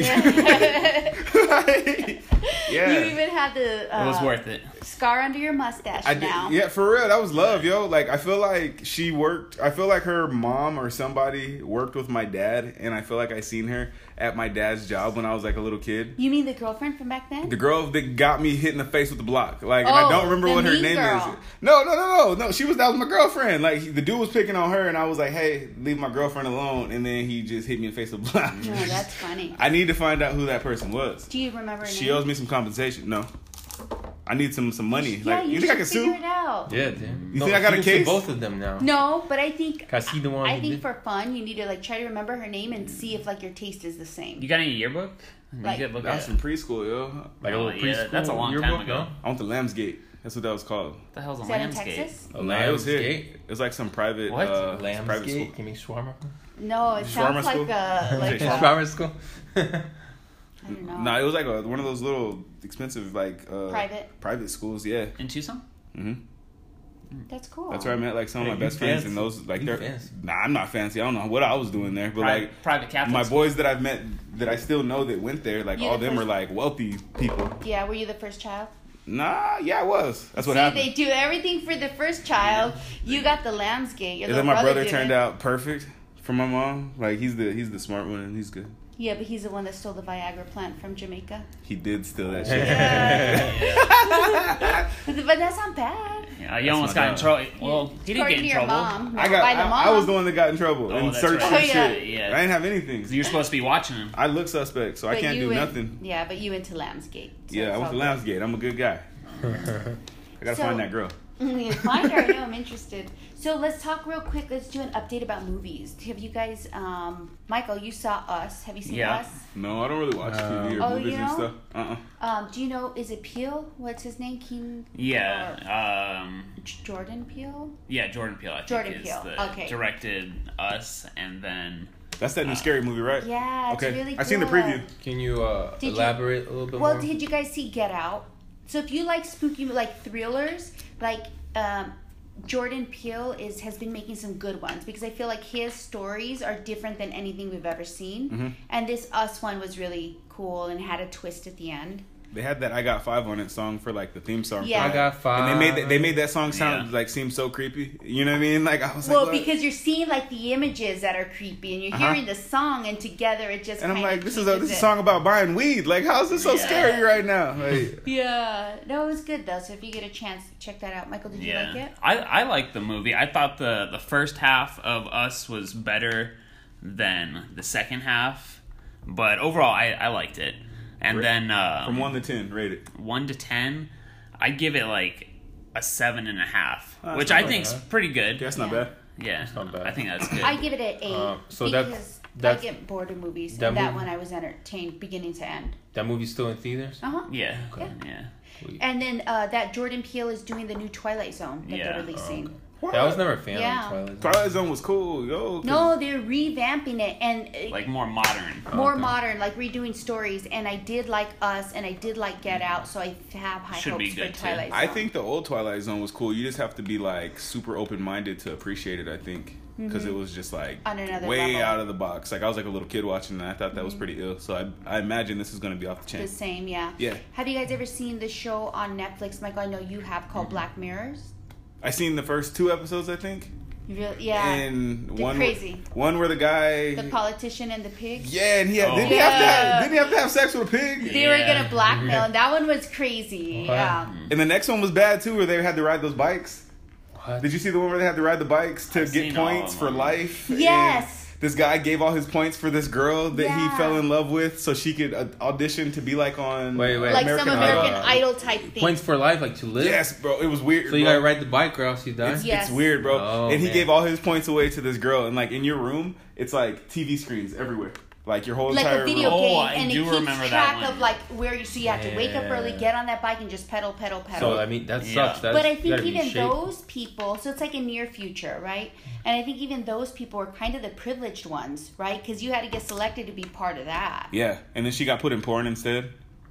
[SPEAKER 4] yeah.
[SPEAKER 1] You even had the
[SPEAKER 3] It was worth it.
[SPEAKER 1] scar under your mustache
[SPEAKER 4] I did,
[SPEAKER 1] now.
[SPEAKER 4] yeah, for real. That was love, yo. Like, I feel like she worked. I feel like her mom or somebody worked with my dad, and I feel like I seen her at my dad's job when I was like a little kid.
[SPEAKER 1] You mean the girlfriend from back then?
[SPEAKER 4] The girl that got me hit in the face with the block. Like, and
[SPEAKER 1] Oh,
[SPEAKER 4] I don't remember
[SPEAKER 1] the
[SPEAKER 4] what her
[SPEAKER 1] mean
[SPEAKER 4] name
[SPEAKER 1] girl.
[SPEAKER 4] is. No. That was my girlfriend. Like, the dude was picking on her, and I was like, hey, leave my girlfriend alone. And then he just hit me in the face with a block.
[SPEAKER 1] No, that's funny.
[SPEAKER 4] I need to find out who that person was.
[SPEAKER 1] Do you remember her
[SPEAKER 4] She
[SPEAKER 1] name?
[SPEAKER 4] owes me some compensation. No. I need some money.
[SPEAKER 1] Yeah,
[SPEAKER 4] Like,
[SPEAKER 1] you
[SPEAKER 4] think I
[SPEAKER 1] should
[SPEAKER 4] can
[SPEAKER 1] figure
[SPEAKER 4] sue?
[SPEAKER 1] it out.
[SPEAKER 2] Yeah, damn.
[SPEAKER 4] You think I got a
[SPEAKER 2] you can sue
[SPEAKER 4] case?
[SPEAKER 2] both of them now.
[SPEAKER 1] No, but I think
[SPEAKER 2] Cause he the one.
[SPEAKER 1] I
[SPEAKER 2] who
[SPEAKER 1] think
[SPEAKER 2] did-
[SPEAKER 1] for fun, you need to like try to remember her name and see if like your taste is the same.
[SPEAKER 3] You got any yearbook?
[SPEAKER 1] Like-
[SPEAKER 3] You could look
[SPEAKER 4] That was
[SPEAKER 3] at
[SPEAKER 4] from preschool, yo.
[SPEAKER 2] like a
[SPEAKER 3] Oh,
[SPEAKER 2] little
[SPEAKER 3] yeah,
[SPEAKER 2] preschool.
[SPEAKER 3] that's a long
[SPEAKER 2] yearbook,
[SPEAKER 3] time ago.
[SPEAKER 2] no?
[SPEAKER 4] I went to Lambsgate. That's what that was called.
[SPEAKER 3] What the hell's a
[SPEAKER 1] Is that in
[SPEAKER 3] landscape?
[SPEAKER 1] Texas?
[SPEAKER 2] A
[SPEAKER 4] No, it was here.
[SPEAKER 2] Lambsgate?
[SPEAKER 4] It was like some private,
[SPEAKER 3] What?
[SPEAKER 4] private school.
[SPEAKER 2] Lambsgate? Can you shawarma?
[SPEAKER 1] No, it
[SPEAKER 4] Shawarma
[SPEAKER 1] sounds like
[SPEAKER 4] school?
[SPEAKER 1] a like
[SPEAKER 4] Shawarma?
[SPEAKER 1] a,
[SPEAKER 2] Shawarma school?
[SPEAKER 1] I don't know.
[SPEAKER 4] No, it was like one of those little expensive like
[SPEAKER 1] Private
[SPEAKER 4] schools. Yeah.
[SPEAKER 3] In Tucson?
[SPEAKER 4] hmm
[SPEAKER 1] That's cool.
[SPEAKER 4] That's where I met like some of
[SPEAKER 2] Hey,
[SPEAKER 4] my
[SPEAKER 2] you
[SPEAKER 4] best friends,
[SPEAKER 2] fancy.
[SPEAKER 4] and those like
[SPEAKER 2] You
[SPEAKER 4] they're.
[SPEAKER 2] fancy.
[SPEAKER 4] Nah, I'm not fancy. I don't know what I was doing there, but like
[SPEAKER 3] Private Catholic
[SPEAKER 4] my
[SPEAKER 3] school?
[SPEAKER 4] boys that I've met that I still know that went there, like
[SPEAKER 1] You
[SPEAKER 4] all
[SPEAKER 1] the
[SPEAKER 4] them are
[SPEAKER 1] first-
[SPEAKER 4] like wealthy people.
[SPEAKER 1] Yeah, were you the first child?
[SPEAKER 4] Nah, yeah, I was. That's what
[SPEAKER 1] See,
[SPEAKER 4] happened.
[SPEAKER 1] they do everything for the first child. You got the Lambsgate. Your
[SPEAKER 4] And
[SPEAKER 1] little
[SPEAKER 4] then my brother
[SPEAKER 1] did
[SPEAKER 4] turned
[SPEAKER 1] it.
[SPEAKER 4] out perfect for my mom. Like he's the smart one, and he's good.
[SPEAKER 1] Yeah, but he's the one that stole the Viagra plant from Jamaica.
[SPEAKER 4] He did steal that shit.
[SPEAKER 1] Yeah. But that's not bad.
[SPEAKER 3] Yeah, you almost
[SPEAKER 4] my
[SPEAKER 3] got in
[SPEAKER 4] dog.
[SPEAKER 3] trouble. Well, he didn't
[SPEAKER 1] According
[SPEAKER 3] get in
[SPEAKER 1] to your
[SPEAKER 3] trouble.
[SPEAKER 1] mom.
[SPEAKER 4] I
[SPEAKER 1] by the mom.
[SPEAKER 4] was the one that got in trouble
[SPEAKER 3] Oh,
[SPEAKER 4] and
[SPEAKER 3] that's
[SPEAKER 4] searched
[SPEAKER 3] right.
[SPEAKER 4] for
[SPEAKER 1] Oh, yeah.
[SPEAKER 4] shit.
[SPEAKER 3] Yeah.
[SPEAKER 4] I didn't have anything.
[SPEAKER 3] You're supposed to be watching him.
[SPEAKER 4] I look suspect, so I
[SPEAKER 1] But
[SPEAKER 4] can't
[SPEAKER 1] you
[SPEAKER 4] do
[SPEAKER 1] went-
[SPEAKER 4] nothing.
[SPEAKER 1] Yeah, but you went to Lambsgate. So
[SPEAKER 4] Yeah,
[SPEAKER 1] it's
[SPEAKER 4] I went
[SPEAKER 1] all
[SPEAKER 4] to
[SPEAKER 1] good.
[SPEAKER 4] Lambsgate. I'm a good guy. I gotta
[SPEAKER 1] So-
[SPEAKER 4] find that girl.
[SPEAKER 1] Find her. I know. I'm interested. So let's talk real quick. Let's do an update about movies. Have you guys, Michael? You saw Us. Have you seen
[SPEAKER 3] Yeah.
[SPEAKER 1] Us?
[SPEAKER 4] No, I don't really watch TV or
[SPEAKER 1] Oh,
[SPEAKER 4] movies
[SPEAKER 1] you
[SPEAKER 4] and
[SPEAKER 1] know?
[SPEAKER 4] stuff.
[SPEAKER 1] Do you know? Is it Peele? What's his name? King.
[SPEAKER 3] Yeah.
[SPEAKER 1] Jordan Peele.
[SPEAKER 3] Yeah, Jordan Peele, I think,
[SPEAKER 1] Jordan
[SPEAKER 3] is
[SPEAKER 1] Peele,
[SPEAKER 3] the
[SPEAKER 1] okay.
[SPEAKER 3] directed Us, and then
[SPEAKER 4] That's that new scary movie, right?
[SPEAKER 1] Yeah, it's
[SPEAKER 4] Okay,
[SPEAKER 1] really.
[SPEAKER 4] I seen the
[SPEAKER 1] good.
[SPEAKER 4] preview.
[SPEAKER 2] Can you
[SPEAKER 1] Did you-
[SPEAKER 2] elaborate a little bit
[SPEAKER 1] Well,
[SPEAKER 2] more?
[SPEAKER 1] did you guys see Get Out? So if you like spooky, like thrillers, like Jordan Peele has been making some good ones because I feel like his stories are different than anything we've ever seen.
[SPEAKER 4] Mm-hmm.
[SPEAKER 1] And this Us one was really cool and had a twist at the end.
[SPEAKER 4] They had that "I Got Five" on it song for like the theme song.
[SPEAKER 1] Yeah.
[SPEAKER 2] I got five.
[SPEAKER 4] And they made that song sound
[SPEAKER 3] Yeah.
[SPEAKER 4] like seem so creepy. You know what I mean? Like I was
[SPEAKER 1] Well,
[SPEAKER 4] like, what?
[SPEAKER 1] because you're seeing like the images that are creepy and you're
[SPEAKER 4] Uh-huh.
[SPEAKER 1] hearing the song and together it just
[SPEAKER 4] and I'm
[SPEAKER 1] kinda
[SPEAKER 4] like, this is
[SPEAKER 1] changes
[SPEAKER 4] a
[SPEAKER 1] it.
[SPEAKER 4] song about buying weed. Like, how is this so
[SPEAKER 3] Yeah.
[SPEAKER 4] scary right now? Like,
[SPEAKER 1] Yeah, no, it was good though. So if you get a chance, check that out. Michael, did you like it?
[SPEAKER 3] I liked the movie. I thought the first half of Us was better than the second half, but overall I liked it. And then
[SPEAKER 4] from 1 to 10, rate it.
[SPEAKER 3] 1 to 10, I'd give it like a 7.5,
[SPEAKER 4] Oh, that's
[SPEAKER 3] which
[SPEAKER 4] not
[SPEAKER 3] I
[SPEAKER 4] bad.
[SPEAKER 3] think's pretty good.
[SPEAKER 4] Okay, that's not
[SPEAKER 1] Yeah.
[SPEAKER 4] bad.
[SPEAKER 3] Yeah,
[SPEAKER 2] not bad.
[SPEAKER 3] I think that's good.
[SPEAKER 1] I give it an 8
[SPEAKER 2] So
[SPEAKER 1] because
[SPEAKER 2] that's
[SPEAKER 1] I get bored of movies.
[SPEAKER 2] that
[SPEAKER 1] And that
[SPEAKER 2] movie-
[SPEAKER 1] one I was entertained beginning to end.
[SPEAKER 2] That movie's still in theaters.
[SPEAKER 1] Uh-huh.
[SPEAKER 3] Yeah.
[SPEAKER 2] Okay.
[SPEAKER 3] Yeah.
[SPEAKER 1] And then that Jordan Peele is doing the new Twilight Zone that
[SPEAKER 3] Yeah.
[SPEAKER 1] they're releasing.
[SPEAKER 4] What?
[SPEAKER 2] I was never a fan
[SPEAKER 1] Yeah.
[SPEAKER 2] of Twilight Zone.
[SPEAKER 4] Twilight Zone was cool, yo. 'cause
[SPEAKER 1] No, they're revamping it and
[SPEAKER 3] Like more modern.
[SPEAKER 1] more
[SPEAKER 2] okay.
[SPEAKER 1] modern, like redoing stories. And I did like Us, and I did like Get Out, so I have high
[SPEAKER 3] Should be
[SPEAKER 1] hopes for
[SPEAKER 3] good, too.
[SPEAKER 1] Twilight Zone.
[SPEAKER 4] I think the old Twilight Zone was cool. You just have to be like super open minded to appreciate it. I think because it was just like
[SPEAKER 1] On another
[SPEAKER 4] way
[SPEAKER 1] level.
[SPEAKER 4] out of the box. Like I was like a little kid watching, and I thought that was pretty ill. So I imagine this is gonna be off the chain.
[SPEAKER 1] the same, yeah.
[SPEAKER 4] Yeah.
[SPEAKER 1] Have you guys ever seen the show on Netflix, Michael? I know you have, called Black Mirrors.
[SPEAKER 4] I seen the first 2 episodes, I think.
[SPEAKER 1] You really, yeah.
[SPEAKER 4] And
[SPEAKER 1] They're
[SPEAKER 4] one
[SPEAKER 1] crazy.
[SPEAKER 4] one where the guy
[SPEAKER 1] The politician and the pig.
[SPEAKER 4] yeah, and he had,
[SPEAKER 3] Oh.
[SPEAKER 4] didn't he have to have sex with a pig?
[SPEAKER 1] They were
[SPEAKER 3] Yeah.
[SPEAKER 1] gonna blackmail, and that one was crazy.
[SPEAKER 2] What?
[SPEAKER 1] Yeah.
[SPEAKER 4] And the next one was bad too, where they had to ride those bikes.
[SPEAKER 2] What?
[SPEAKER 4] Did you see the one where they had to ride the bikes to
[SPEAKER 3] I've
[SPEAKER 4] get
[SPEAKER 3] seen all
[SPEAKER 4] points
[SPEAKER 3] of
[SPEAKER 4] for
[SPEAKER 3] them.
[SPEAKER 4] life?
[SPEAKER 1] Yes.
[SPEAKER 4] And this guy gave all his points for this girl that
[SPEAKER 1] Yeah.
[SPEAKER 4] he fell in love with, so she could audition to be like on
[SPEAKER 2] Wait.
[SPEAKER 1] Like some American
[SPEAKER 2] Idol.
[SPEAKER 1] Idol type thing.
[SPEAKER 2] Points for life, like to live.
[SPEAKER 4] Yes, bro. It was weird.
[SPEAKER 2] So you
[SPEAKER 4] bro.
[SPEAKER 2] gotta ride the bike or else you die.
[SPEAKER 4] It's,
[SPEAKER 1] Yes.
[SPEAKER 4] it's weird, bro.
[SPEAKER 2] Oh,
[SPEAKER 4] and he
[SPEAKER 2] man.
[SPEAKER 4] gave all his points away to this girl, and like in your room, it's like TV screens everywhere, like your whole
[SPEAKER 1] Like
[SPEAKER 4] entire
[SPEAKER 1] a video
[SPEAKER 4] room.
[SPEAKER 3] Oh,
[SPEAKER 1] game,
[SPEAKER 3] I
[SPEAKER 1] and it
[SPEAKER 3] do
[SPEAKER 1] keeps
[SPEAKER 3] remember that
[SPEAKER 1] track
[SPEAKER 3] one.
[SPEAKER 1] of like where you. So you have to wake up early,
[SPEAKER 2] Yeah.
[SPEAKER 1] get on that bike, and just pedal.
[SPEAKER 2] So I mean that
[SPEAKER 3] Yeah.
[SPEAKER 2] sucks. That's,
[SPEAKER 1] But I
[SPEAKER 2] you
[SPEAKER 1] think
[SPEAKER 2] gotta be
[SPEAKER 1] even
[SPEAKER 2] shaped.
[SPEAKER 1] those people, so it's like a near future, right? And I think even those people are kind of the privileged ones, right? Because you had to get selected to be part of that.
[SPEAKER 4] Yeah, and then she got put in porn instead.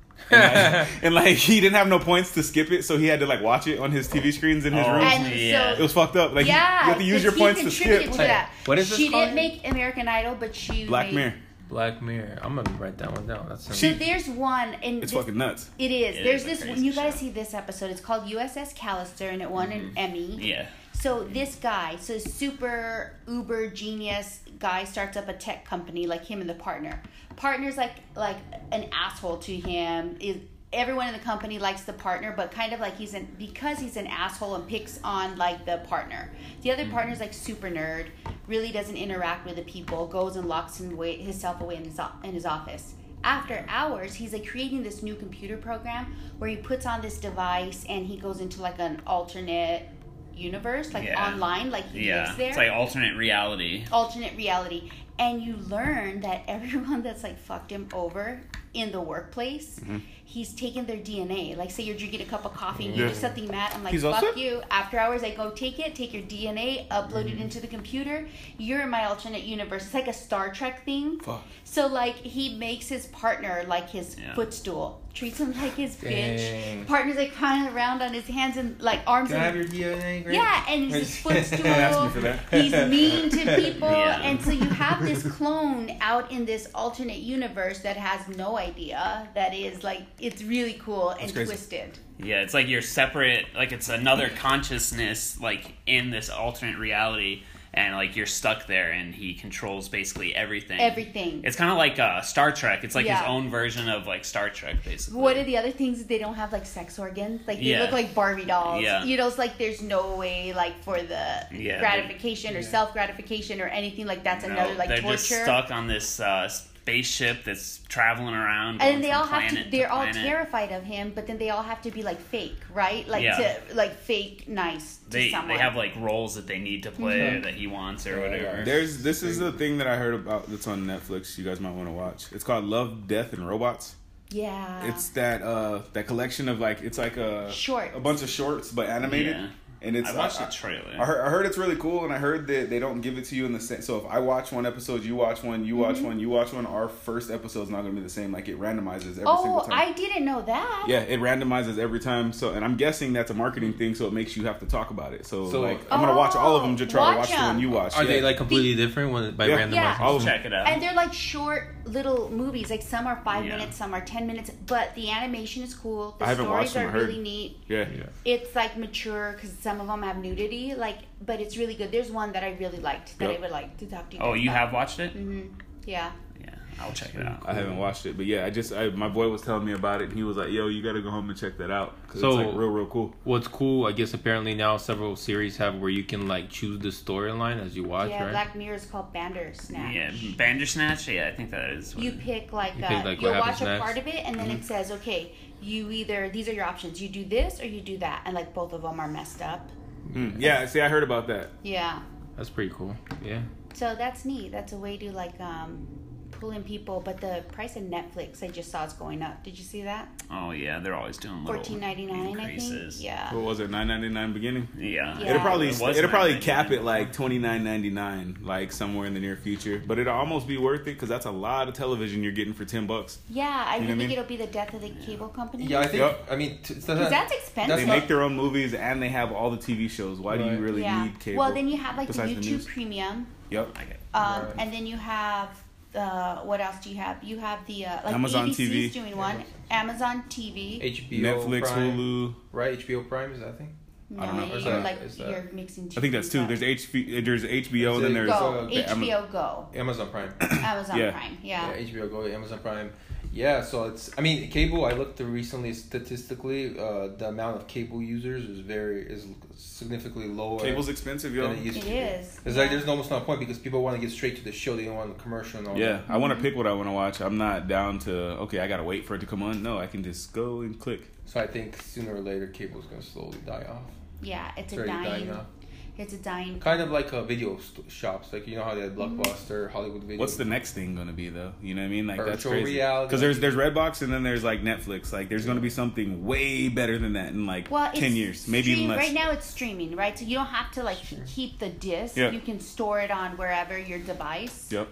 [SPEAKER 4] And like he didn't have no points to skip it, so he had to like watch it on his TV screens in his
[SPEAKER 3] Oh.
[SPEAKER 4] room.
[SPEAKER 1] And
[SPEAKER 3] Yeah.
[SPEAKER 4] It was fucked up. Like
[SPEAKER 1] yeah,
[SPEAKER 4] you have to use your
[SPEAKER 1] 'cause he
[SPEAKER 4] points to
[SPEAKER 1] contributed
[SPEAKER 4] skip.
[SPEAKER 1] to that.
[SPEAKER 2] What is this
[SPEAKER 1] She
[SPEAKER 2] called
[SPEAKER 1] didn't make American Idol, but she
[SPEAKER 4] Black
[SPEAKER 1] made,
[SPEAKER 4] Mirror.
[SPEAKER 2] Black Mirror. I'm gonna write that one down. That's
[SPEAKER 1] So there's one, and
[SPEAKER 4] It's
[SPEAKER 1] this-
[SPEAKER 4] fucking nuts.
[SPEAKER 1] It is.
[SPEAKER 3] It
[SPEAKER 1] There's
[SPEAKER 3] is a
[SPEAKER 1] this.
[SPEAKER 3] crazy
[SPEAKER 1] When you guys
[SPEAKER 3] show.
[SPEAKER 1] see this episode, it's called USS Callister, and it won an Emmy.
[SPEAKER 3] Yeah.
[SPEAKER 1] So this guy, so super uber genius guy, starts up a tech company, like him and the partner. Partner's like an asshole to him. Everyone in the company likes the partner, but kind of like because he's an asshole and picks on like the partner. The other partner's like super nerd, really doesn't interact with the people, goes and locks himself away in his office. After hours, he's like creating this new computer program where he puts on this device and he goes into like an alternate universe, like
[SPEAKER 3] Yeah.
[SPEAKER 1] online, like he
[SPEAKER 3] Yeah.
[SPEAKER 1] lives there.
[SPEAKER 3] It's like alternate reality.
[SPEAKER 1] Alternate reality. And you learn that everyone that's like fucked him over in the workplace, he's taken their DNA. Like say you're drinking a cup of coffee and you
[SPEAKER 4] Yeah.
[SPEAKER 1] do something mad, I'm like,
[SPEAKER 4] He's
[SPEAKER 1] fuck
[SPEAKER 4] also-
[SPEAKER 1] you. After hours I go take your DNA, upload it into the computer. You're in my alternate universe. It's like a Star Trek thing.
[SPEAKER 4] Fuck.
[SPEAKER 1] So like he makes his partner like his
[SPEAKER 3] Yeah.
[SPEAKER 1] footstool. Treats him like his
[SPEAKER 2] Dang.
[SPEAKER 1] bitch. Partner's like crying around on his hands and like arms
[SPEAKER 2] Can I have
[SPEAKER 1] and
[SPEAKER 2] your DNA? Great?
[SPEAKER 1] yeah, and he's his footstool.
[SPEAKER 4] Ask me for that.
[SPEAKER 1] He's mean to people,
[SPEAKER 3] Yeah.
[SPEAKER 1] and so you have this clone out in this alternate universe that has no idea. That is like it's really cool and
[SPEAKER 4] That's crazy.
[SPEAKER 1] twisted.
[SPEAKER 3] Yeah, it's like you're separate, like it's another consciousness, like in this alternate reality, and like you're stuck there, and he controls basically everything.
[SPEAKER 1] Everything.
[SPEAKER 3] It's kind of like Star Trek. It's like his
[SPEAKER 1] Yeah.
[SPEAKER 3] own version of like Star Trek, basically.
[SPEAKER 1] What are the other things that they don't have like sex organs? Like they
[SPEAKER 3] Yeah.
[SPEAKER 1] look like Barbie dolls.
[SPEAKER 3] Yeah.
[SPEAKER 1] You know, it's like there's no way like for the
[SPEAKER 3] Yeah,
[SPEAKER 1] gratification or self gratification or anything like that's
[SPEAKER 3] No,
[SPEAKER 1] another like
[SPEAKER 3] they're
[SPEAKER 1] torture.
[SPEAKER 3] just stuck on this spaceship that's traveling around.
[SPEAKER 1] And
[SPEAKER 3] going
[SPEAKER 1] then they
[SPEAKER 3] from
[SPEAKER 1] all have to
[SPEAKER 3] planet
[SPEAKER 1] they're all
[SPEAKER 3] planet.
[SPEAKER 1] terrified of him, but then they all have to be like fake, right? Like
[SPEAKER 3] Yeah.
[SPEAKER 1] to like fake nice to
[SPEAKER 3] They
[SPEAKER 1] someone.
[SPEAKER 3] have like roles that they need to play
[SPEAKER 1] Mm-hmm.
[SPEAKER 3] that he wants or whatever.
[SPEAKER 4] This is a thing that I heard about that's on Netflix. You guys might want to watch. It's called Love, Death, and Robots.
[SPEAKER 1] yeah.
[SPEAKER 4] It's that collection of like it's like
[SPEAKER 1] Shorts.
[SPEAKER 4] a bunch of shorts but animated.
[SPEAKER 3] Yeah.
[SPEAKER 4] And it's
[SPEAKER 3] I watched the trailer.
[SPEAKER 4] I heard it's really cool, and I heard that they don't give it to you in the same. So if I watch one episode, you watch one, you watch one, you watch one. Our first episode's not going to be the same. Like it randomizes every single
[SPEAKER 1] Oh,
[SPEAKER 4] time.
[SPEAKER 1] I didn't know that.
[SPEAKER 4] Yeah, it randomizes every time. So, and I'm guessing that's a marketing thing, so it makes you have to talk about it. So,
[SPEAKER 2] So-
[SPEAKER 4] like, I'm gonna watch all of them to try to
[SPEAKER 1] Watch
[SPEAKER 4] watch the one
[SPEAKER 1] 'em.
[SPEAKER 4] you watch.
[SPEAKER 2] Are
[SPEAKER 4] yeah.
[SPEAKER 2] they like completely different by
[SPEAKER 4] Yeah.
[SPEAKER 2] randomizing?
[SPEAKER 1] Yeah.
[SPEAKER 4] all of them?
[SPEAKER 3] Check it out.
[SPEAKER 1] And they're like short little movies. Like some are 5
[SPEAKER 3] Yeah.
[SPEAKER 1] minutes, some are 10 minutes. But the animation is cool. The
[SPEAKER 4] I haven't
[SPEAKER 1] stories
[SPEAKER 4] watched them,
[SPEAKER 1] are
[SPEAKER 4] I heard.
[SPEAKER 1] really neat.
[SPEAKER 4] Yeah.
[SPEAKER 1] It's like mature because some of them have nudity. Like, but it's really good. There's one that I really liked that
[SPEAKER 4] Yep.
[SPEAKER 1] I would like to talk to you.
[SPEAKER 3] Oh,
[SPEAKER 1] guys
[SPEAKER 3] you
[SPEAKER 1] about.
[SPEAKER 3] have watched it?
[SPEAKER 1] Yeah.
[SPEAKER 3] Yeah, I'll check it out.
[SPEAKER 4] I haven't watched it, but yeah, my boy was telling me about it, and he was like, "Yo, you got to go home and check that out because
[SPEAKER 2] So-
[SPEAKER 4] it's like real cool."
[SPEAKER 2] What's cool, I guess apparently now several series have where you can like choose the storyline as you watch,
[SPEAKER 1] Yeah,
[SPEAKER 2] right?
[SPEAKER 1] Black Mirror is called Bandersnatch.
[SPEAKER 3] Yeah, Bandersnatch. Yeah, I think that is. What
[SPEAKER 1] You pick like,
[SPEAKER 2] You pick, like,
[SPEAKER 1] you'll
[SPEAKER 2] what
[SPEAKER 1] watch
[SPEAKER 2] happens
[SPEAKER 1] a
[SPEAKER 2] next.
[SPEAKER 1] part of it and then it says, okay, you either these are your options. You do this or you do that, and like both of them are messed up.
[SPEAKER 4] Yeah, see, I heard about that.
[SPEAKER 1] Yeah.
[SPEAKER 2] That's pretty cool. Yeah.
[SPEAKER 1] So that's neat. That's a way to like pull in people. But the price of Netflix I just saw is going up. Did you see that?
[SPEAKER 3] Oh yeah, they're always doing little
[SPEAKER 1] $14.99 I think.
[SPEAKER 3] increases.
[SPEAKER 1] Yeah.
[SPEAKER 4] What was it? $9.99 beginning.
[SPEAKER 3] Yeah.
[SPEAKER 1] Yeah.
[SPEAKER 4] It'll probably
[SPEAKER 3] It was
[SPEAKER 4] it'll probably
[SPEAKER 3] $9.99.
[SPEAKER 4] cap it like $29.99, like somewhere in the near future. But it'll almost be worth it because that's a lot of television you're getting for $10.
[SPEAKER 1] Yeah, I
[SPEAKER 4] You know what I
[SPEAKER 1] think
[SPEAKER 4] mean?
[SPEAKER 1] it'll be the death of the cable company.
[SPEAKER 2] Yeah, I think.
[SPEAKER 4] Yep.
[SPEAKER 2] I mean,
[SPEAKER 1] Because that's expensive.
[SPEAKER 4] They
[SPEAKER 2] That's
[SPEAKER 4] make their own movies and they have all the TV shows. Why do you
[SPEAKER 2] Right.
[SPEAKER 4] really
[SPEAKER 1] yeah.
[SPEAKER 4] need cable?
[SPEAKER 1] Well, then you have like the
[SPEAKER 4] besides the
[SPEAKER 1] YouTube
[SPEAKER 4] news?
[SPEAKER 1] Premium,
[SPEAKER 4] Yep.
[SPEAKER 3] Okay.
[SPEAKER 2] Right.
[SPEAKER 1] and then you have what else do you have? You have the like
[SPEAKER 4] Amazon
[SPEAKER 1] ABC's
[SPEAKER 4] TV.
[SPEAKER 1] doing one, Amazon TV.
[SPEAKER 2] HBO,
[SPEAKER 4] Netflix,
[SPEAKER 2] Prime,
[SPEAKER 4] Hulu.
[SPEAKER 2] right? HBO Prime is that thing?
[SPEAKER 1] No,
[SPEAKER 4] I don't know.
[SPEAKER 1] you're
[SPEAKER 2] Is that-
[SPEAKER 1] like
[SPEAKER 2] is that-
[SPEAKER 1] you're mixing.
[SPEAKER 4] I think that's two. There's there's HBO and then there's
[SPEAKER 1] Go
[SPEAKER 2] the
[SPEAKER 1] HBO Go
[SPEAKER 2] Amazon Prime.
[SPEAKER 1] Amazon
[SPEAKER 4] Yeah.
[SPEAKER 1] Prime.
[SPEAKER 2] Yeah,
[SPEAKER 1] Yeah.
[SPEAKER 2] HBO Go, Amazon Prime. Yeah, so it's. I mean, cable. I looked recently statistically. The amount of cable users is significantly lower.
[SPEAKER 4] cable's expensive, yo.
[SPEAKER 2] than it used
[SPEAKER 1] It
[SPEAKER 2] to be.
[SPEAKER 1] is.
[SPEAKER 2] It's like there's almost no point because people want to get straight to the show. They don't want the commercial and all
[SPEAKER 4] Yeah,
[SPEAKER 2] that.
[SPEAKER 4] I want to pick what I want to watch. I'm not down to okay. I gotta wait for it to come on. No, I can just go and click.
[SPEAKER 2] So I think sooner or later, cable's gonna slowly die off.
[SPEAKER 1] Yeah, it's
[SPEAKER 2] It's
[SPEAKER 1] a
[SPEAKER 2] already dying
[SPEAKER 1] dying.
[SPEAKER 2] now.
[SPEAKER 1] It's a dying.
[SPEAKER 2] Kind of like video shops, like you know how they had Blockbuster, Hollywood Video.
[SPEAKER 4] What's the next thing gonna be though? You know what I mean? Like that's
[SPEAKER 2] Virtual
[SPEAKER 4] crazy.
[SPEAKER 2] reality.
[SPEAKER 4] Because there's Redbox and then there's like Netflix. Like there's gonna be something way better than that in like
[SPEAKER 1] Well,
[SPEAKER 4] 10
[SPEAKER 1] it's
[SPEAKER 4] years, maybe even less.
[SPEAKER 1] Right now, it's streaming, right? So you don't have to like keep the disc.
[SPEAKER 4] Yeah.
[SPEAKER 1] You can store it on wherever your device.
[SPEAKER 4] Yep,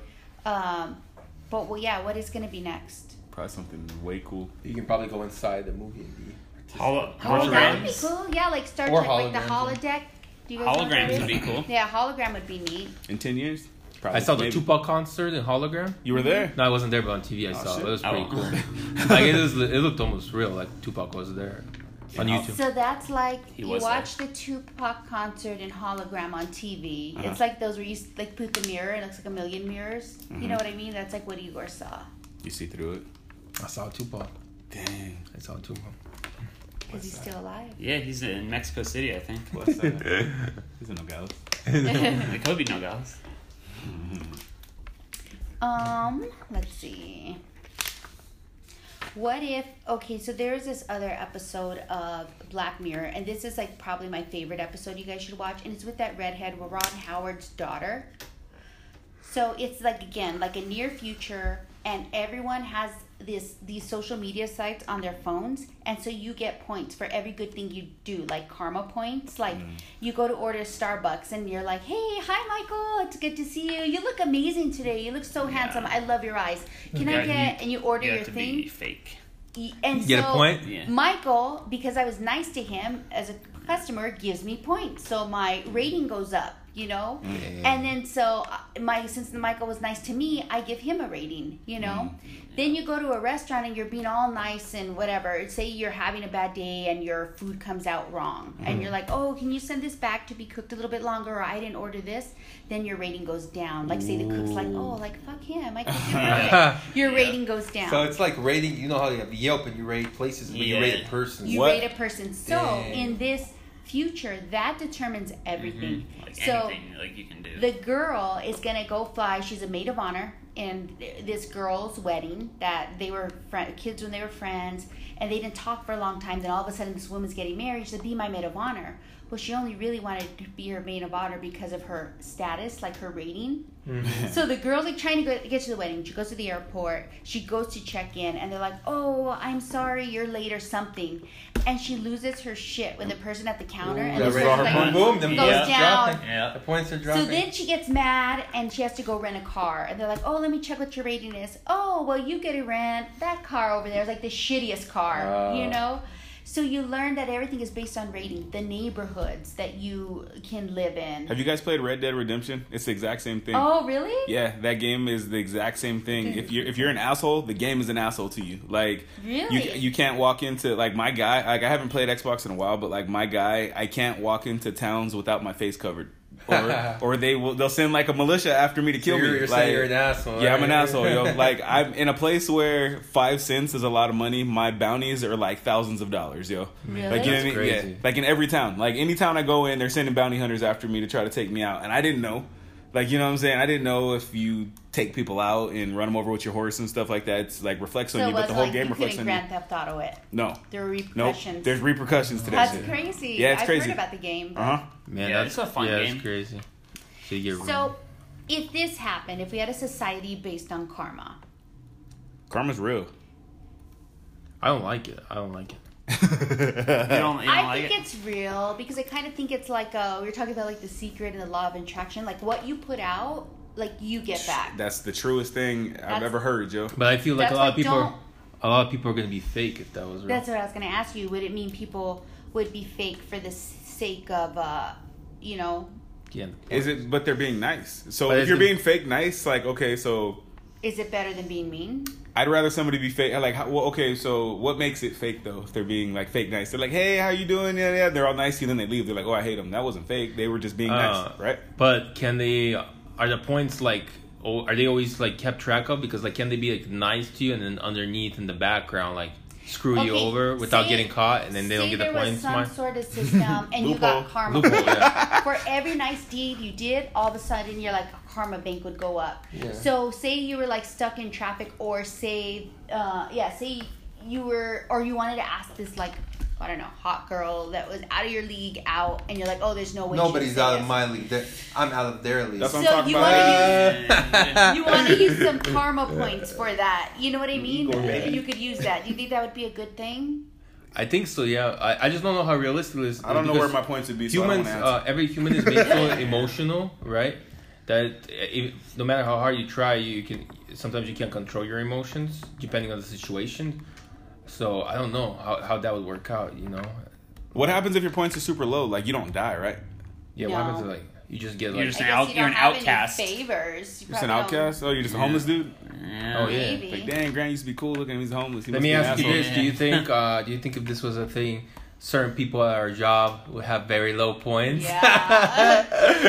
[SPEAKER 1] But well, yeah, what is going to be next?
[SPEAKER 4] probably something way cool.
[SPEAKER 2] You can probably go inside the movie and be.
[SPEAKER 3] Holo-
[SPEAKER 1] Oh, that'd be
[SPEAKER 3] holograms.
[SPEAKER 1] cool. Yeah, like Star
[SPEAKER 2] Or
[SPEAKER 1] Trek, like the
[SPEAKER 2] holograms,
[SPEAKER 1] holodeck. Do you guys know what that
[SPEAKER 3] Holograms would
[SPEAKER 1] is?
[SPEAKER 3] be cool.
[SPEAKER 1] Yeah, hologram would be neat.
[SPEAKER 4] In 10 years, probably.
[SPEAKER 2] I saw the
[SPEAKER 4] maybe.
[SPEAKER 2] Tupac concert in hologram.
[SPEAKER 4] You were there.
[SPEAKER 2] No, I wasn't there, but on TV I
[SPEAKER 4] Oh,
[SPEAKER 2] saw
[SPEAKER 4] shit.
[SPEAKER 2] it. It was pretty
[SPEAKER 3] Oh.
[SPEAKER 2] cool. Like it looked almost real. Like Tupac was there on YouTube.
[SPEAKER 1] So that's like
[SPEAKER 3] He
[SPEAKER 1] you
[SPEAKER 3] was
[SPEAKER 1] watch the Tupac concert in hologram on TV.
[SPEAKER 4] Uh-huh.
[SPEAKER 1] It's like those where you like put the mirror and it looks like a million mirrors. You know what I mean? That's like what Igor saw.
[SPEAKER 4] You see through it.
[SPEAKER 2] I saw Tupac.
[SPEAKER 4] Dang.
[SPEAKER 2] I saw Tupac.
[SPEAKER 1] Is he still alive?
[SPEAKER 3] Yeah, he's in Mexico City, I think.
[SPEAKER 4] What's that? He's in Nogales.
[SPEAKER 3] It could be Nogales.
[SPEAKER 1] Let's see. What if, okay, so there's this other episode of Black Mirror, and this is like probably my favorite episode you guys should watch, and it's with that redhead, Ron Howard's daughter. So it's like, again, like a near future, and everyone has these social media sites on their phones, and so you get points for every good thing you do, like karma points. Like you go to order Starbucks and you're like, hey, hi Michael, it's good to see you, you look amazing today, you look so handsome, I love your eyes, can I get, and you order
[SPEAKER 3] You
[SPEAKER 1] your
[SPEAKER 3] have to
[SPEAKER 1] thing.
[SPEAKER 3] be fake.
[SPEAKER 1] And
[SPEAKER 2] Get a
[SPEAKER 1] so
[SPEAKER 2] point?
[SPEAKER 3] Yeah.
[SPEAKER 1] Michael, because I was nice to him as a customer, gives me points, so my rating goes up, you know. And then so since Michael was nice to me, I give him a rating, you know. Then you go to a restaurant and you're being all nice and whatever. Say you're having a bad day and your food comes out wrong, and you're like, oh, can you send this back to be cooked a little bit longer, or I didn't order this. Then your rating goes down. Like say the cook's like, oh, like fuck him, I cooked it perfect. Your rating goes down.
[SPEAKER 2] So it's like rating. You know how you have Yelp and you rate places, but you
[SPEAKER 3] Yeah.
[SPEAKER 2] rate a person.
[SPEAKER 1] You
[SPEAKER 4] What?
[SPEAKER 1] rate a person. So
[SPEAKER 2] Dang.
[SPEAKER 1] in this future, that determines everything.
[SPEAKER 3] Like
[SPEAKER 1] So
[SPEAKER 3] anything like you can do.
[SPEAKER 1] the girl is gonna go fly. She's a maid of honor in this girl's wedding. That they were kids when they were friends, and they didn't talk for a long time. Then all of a sudden, this woman's getting married. She said, "Be my maid of honor." Well, she only really wanted to be her maid of honor because of her status, like her rating. So the girl's like trying to get to the wedding. She goes to the airport. She goes to check in, and they're like, "Oh, I'm sorry, you're late or something." And she loses her shit with the person at the counter, and
[SPEAKER 2] That
[SPEAKER 1] the
[SPEAKER 2] rating,
[SPEAKER 1] person's
[SPEAKER 4] her
[SPEAKER 1] like,
[SPEAKER 4] point.
[SPEAKER 2] boom, them
[SPEAKER 1] goes
[SPEAKER 2] points
[SPEAKER 1] down.
[SPEAKER 2] dropping.
[SPEAKER 3] Yeah.
[SPEAKER 2] The points are dropping.
[SPEAKER 1] So then she gets mad and she has to go rent a car. And they're like, oh, let me check what your rating is. Oh, well, you get to rent that car over there. It's like the shittiest car,
[SPEAKER 2] Oh.
[SPEAKER 1] you know? So you learn that everything is based on rating, the neighborhoods that you can live in.
[SPEAKER 4] Have you guys played Red Dead Redemption? It's the exact same thing.
[SPEAKER 1] Oh, really?
[SPEAKER 4] Yeah, that game is the exact same thing. If you're an asshole, the game is an asshole to you. Like
[SPEAKER 1] Really?
[SPEAKER 4] you can't walk into like my guy. Like I haven't played Xbox in a while, but like my guy, I can't walk into towns without my face covered. Or they'll send like a militia after me to kill me.
[SPEAKER 2] You're
[SPEAKER 4] Like,
[SPEAKER 2] saying you're an asshole.
[SPEAKER 4] yeah, I'm an
[SPEAKER 2] right?
[SPEAKER 4] asshole, yo. Like I'm in a place where 5 cents is a lot of money. My bounties are like thousands of dollars, yo.
[SPEAKER 1] Really?
[SPEAKER 4] Like you know what I mean?
[SPEAKER 2] That's crazy.
[SPEAKER 4] Yeah. Like in every town. Like any town I go in, they're sending bounty hunters after me to try to take me out, and I didn't know. Like, you know what I'm saying? I didn't know if you take people out and run them over with your horse and stuff like that, it's like reflects on
[SPEAKER 1] So
[SPEAKER 4] you,
[SPEAKER 1] it
[SPEAKER 4] but
[SPEAKER 1] was
[SPEAKER 4] the whole
[SPEAKER 1] like
[SPEAKER 4] game
[SPEAKER 1] you
[SPEAKER 4] reflects
[SPEAKER 1] couldn't
[SPEAKER 4] on you.
[SPEAKER 1] Grand Theft Auto it.
[SPEAKER 4] No.
[SPEAKER 1] There were
[SPEAKER 4] Nope.
[SPEAKER 1] repercussions.
[SPEAKER 4] There's repercussions to that
[SPEAKER 1] That's
[SPEAKER 4] shit.
[SPEAKER 1] crazy.
[SPEAKER 4] Yeah, it's
[SPEAKER 1] I've
[SPEAKER 4] crazy.
[SPEAKER 1] heard about the game. But...
[SPEAKER 4] Uh-huh.
[SPEAKER 2] Man,
[SPEAKER 3] Yeah,
[SPEAKER 2] that's
[SPEAKER 3] it's a fun
[SPEAKER 2] yeah,
[SPEAKER 3] game.
[SPEAKER 2] It's crazy. So you get
[SPEAKER 1] So, if this happened, if we had a society based on karma,
[SPEAKER 4] Karma's real.
[SPEAKER 2] I don't like it. I don't like it.
[SPEAKER 3] You don't
[SPEAKER 1] I
[SPEAKER 3] like
[SPEAKER 1] think
[SPEAKER 3] it?
[SPEAKER 1] it's real because I kind of think it's like we were talking about like The Secret and the law of attraction. Like what you put out, like you get back.
[SPEAKER 4] That's the truest thing I've ever heard, Joe.
[SPEAKER 2] But I feel like
[SPEAKER 1] That's
[SPEAKER 2] a lot
[SPEAKER 1] why
[SPEAKER 2] of people are gonna be fake if that was real.
[SPEAKER 1] That's what I was going to ask you. Would it mean people would be fake for the sake of, you know,
[SPEAKER 2] Yeah.
[SPEAKER 4] Is it? But they're being nice. So
[SPEAKER 2] But
[SPEAKER 4] if
[SPEAKER 2] it's
[SPEAKER 4] you're
[SPEAKER 2] the-
[SPEAKER 4] being fake nice, like okay, so
[SPEAKER 1] is it better than being mean?
[SPEAKER 4] I'd rather somebody be fake. Like, well, okay, so what makes it fake though? If they're being like fake nice, they're like, hey, how you doing? Yeah, yeah. They're all nice to you, then they leave. They're like, oh, I hate them. That wasn't fake. They were just being nice, right?
[SPEAKER 2] But can they? Are the points like? Are they always like kept track of? Because like, can they be like nice to you and then underneath in the background like screw you
[SPEAKER 1] Okay,
[SPEAKER 2] over without
[SPEAKER 1] say-
[SPEAKER 2] getting caught and then they don't
[SPEAKER 1] say
[SPEAKER 2] get the
[SPEAKER 1] there was
[SPEAKER 2] points?
[SPEAKER 1] some
[SPEAKER 2] Mark?
[SPEAKER 1] sort of system and you got
[SPEAKER 4] Loophole.
[SPEAKER 1] karma.
[SPEAKER 2] Loophole, yeah.
[SPEAKER 1] For every nice deed you did, all of a sudden your like karma bank would go up.
[SPEAKER 2] Yeah.
[SPEAKER 1] So say you were like stuck in traffic, or say say you were, or you wanted to ask this like, I don't know, hot girl that was out of your league out, and you're like, oh, there's no way.
[SPEAKER 5] Nobody's
[SPEAKER 1] she would say
[SPEAKER 5] out of
[SPEAKER 1] yes.
[SPEAKER 5] my league. I'm out of their league.
[SPEAKER 4] That's what I'm
[SPEAKER 1] So
[SPEAKER 4] talking
[SPEAKER 1] you
[SPEAKER 4] about.
[SPEAKER 1] you want to use some karma points for that. You know what I mean?
[SPEAKER 4] Go ahead.
[SPEAKER 1] You could use that. Do you think that would be a good thing?
[SPEAKER 2] I think so. Yeah. I just don't know how realistic it is.
[SPEAKER 4] I don't know
[SPEAKER 2] because
[SPEAKER 4] where my points would be. So
[SPEAKER 2] humans,
[SPEAKER 4] I don't want to
[SPEAKER 2] every human is made so emotional, right? That no matter how hard you try, you can sometimes you can't control your emotions depending on the situation. So I don't know how that would work out. You know?
[SPEAKER 4] What happens if your points are super low? Like you don't die, right?
[SPEAKER 2] Yeah.
[SPEAKER 1] No.
[SPEAKER 2] What happens if like you just get
[SPEAKER 3] You're
[SPEAKER 2] like?
[SPEAKER 3] just
[SPEAKER 1] I
[SPEAKER 3] an
[SPEAKER 1] guess
[SPEAKER 3] out-
[SPEAKER 1] you
[SPEAKER 3] you're
[SPEAKER 1] don't
[SPEAKER 3] an
[SPEAKER 1] have
[SPEAKER 3] outcast.
[SPEAKER 1] Any favors. You
[SPEAKER 4] Just an
[SPEAKER 1] probably
[SPEAKER 4] outcast? Oh, you're just a homeless dude?
[SPEAKER 3] Yeah.
[SPEAKER 2] Oh yeah.
[SPEAKER 1] Maybe.
[SPEAKER 4] Like, dang, Grant used to be cool looking. He's homeless. He
[SPEAKER 2] Let
[SPEAKER 4] must
[SPEAKER 2] me
[SPEAKER 4] be an
[SPEAKER 2] ask you
[SPEAKER 4] asshole.
[SPEAKER 2] this: Do you think if this was a thing, certain people at our job would have very low points?
[SPEAKER 1] Yeah.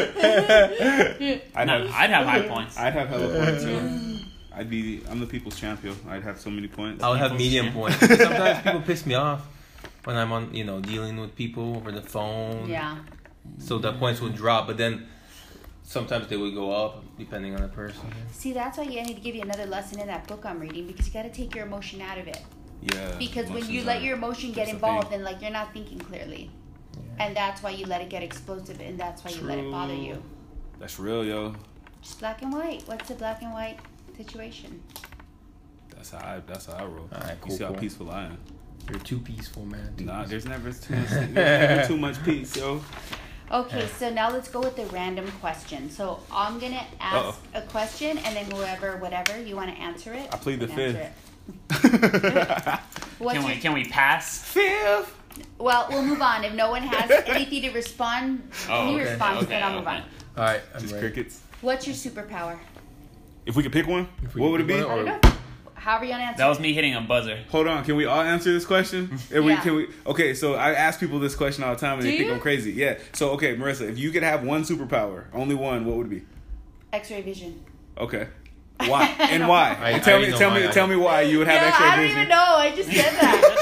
[SPEAKER 4] I'd
[SPEAKER 3] No,
[SPEAKER 4] have,
[SPEAKER 3] I'd have high points.
[SPEAKER 4] I'd have hella points too. I'm the people's champion. I'd have so many points.
[SPEAKER 2] I would have
[SPEAKER 3] People's
[SPEAKER 2] medium
[SPEAKER 3] champ.
[SPEAKER 2] points. Because sometimes people piss me off when I'm on, dealing with people over the phone.
[SPEAKER 1] Yeah.
[SPEAKER 2] So the points would drop, but then sometimes they would go up depending on the person.
[SPEAKER 1] See, that's why I need to give you another lesson in that book I'm reading, because you got to take your emotion out of it.
[SPEAKER 4] Yeah.
[SPEAKER 1] Because when you
[SPEAKER 4] emotions
[SPEAKER 1] let
[SPEAKER 4] are-
[SPEAKER 1] your emotion get
[SPEAKER 4] that's the
[SPEAKER 1] involved,
[SPEAKER 4] thing.
[SPEAKER 1] then like you're not thinking clearly, and that's why you let it get explosive, and that's why you let it bother
[SPEAKER 4] True.
[SPEAKER 1] you.
[SPEAKER 4] That's real, yo.
[SPEAKER 1] Just black and white. What's the black and white situation?
[SPEAKER 4] That's how I roll.
[SPEAKER 2] Alright,
[SPEAKER 4] You see
[SPEAKER 2] cool,
[SPEAKER 4] how
[SPEAKER 2] cool.
[SPEAKER 4] peaceful I am.
[SPEAKER 2] You're too peaceful, man. Too
[SPEAKER 4] Nah,
[SPEAKER 2] peaceful.
[SPEAKER 4] there's never too much peace, yo.
[SPEAKER 1] Okay, so now let's go with the random question. So I'm gonna ask a question, and then whatever you want to answer it.
[SPEAKER 4] I plead the
[SPEAKER 1] you can answer
[SPEAKER 4] fifth.
[SPEAKER 1] it. What's
[SPEAKER 3] Can
[SPEAKER 1] your-
[SPEAKER 3] we can we pass?
[SPEAKER 4] Fifth.
[SPEAKER 1] Well, we'll move on. If no one has anything to respond, any
[SPEAKER 3] okay,
[SPEAKER 1] response,
[SPEAKER 3] okay,
[SPEAKER 1] then I'll move
[SPEAKER 3] okay.
[SPEAKER 1] on.
[SPEAKER 2] All right, I'm
[SPEAKER 4] Just
[SPEAKER 2] ready.
[SPEAKER 4] crickets.
[SPEAKER 1] What's your superpower?
[SPEAKER 4] If we could pick one,
[SPEAKER 2] If we
[SPEAKER 4] what
[SPEAKER 2] could
[SPEAKER 4] would it be?
[SPEAKER 2] pick one,
[SPEAKER 1] I
[SPEAKER 2] or-
[SPEAKER 1] don't know. However you want to answer.
[SPEAKER 3] That was me hitting a buzzer.
[SPEAKER 4] Hold on, can we all answer this question? If
[SPEAKER 1] Yeah.
[SPEAKER 4] Can we? Okay, so I ask people this question all the time, and they
[SPEAKER 1] Do
[SPEAKER 4] think
[SPEAKER 1] you?
[SPEAKER 4] I'm crazy. Yeah. So okay, Marissa, if you could have one superpower, only one, what would it be?
[SPEAKER 1] X-ray vision.
[SPEAKER 4] Okay. Why and why?
[SPEAKER 2] I
[SPEAKER 4] tell
[SPEAKER 2] already
[SPEAKER 4] me,
[SPEAKER 2] know
[SPEAKER 4] tell
[SPEAKER 2] mine.
[SPEAKER 4] me, tell me why you would have
[SPEAKER 1] Yeah,
[SPEAKER 4] X-ray
[SPEAKER 1] I don't
[SPEAKER 4] vision.
[SPEAKER 1] even know. I just said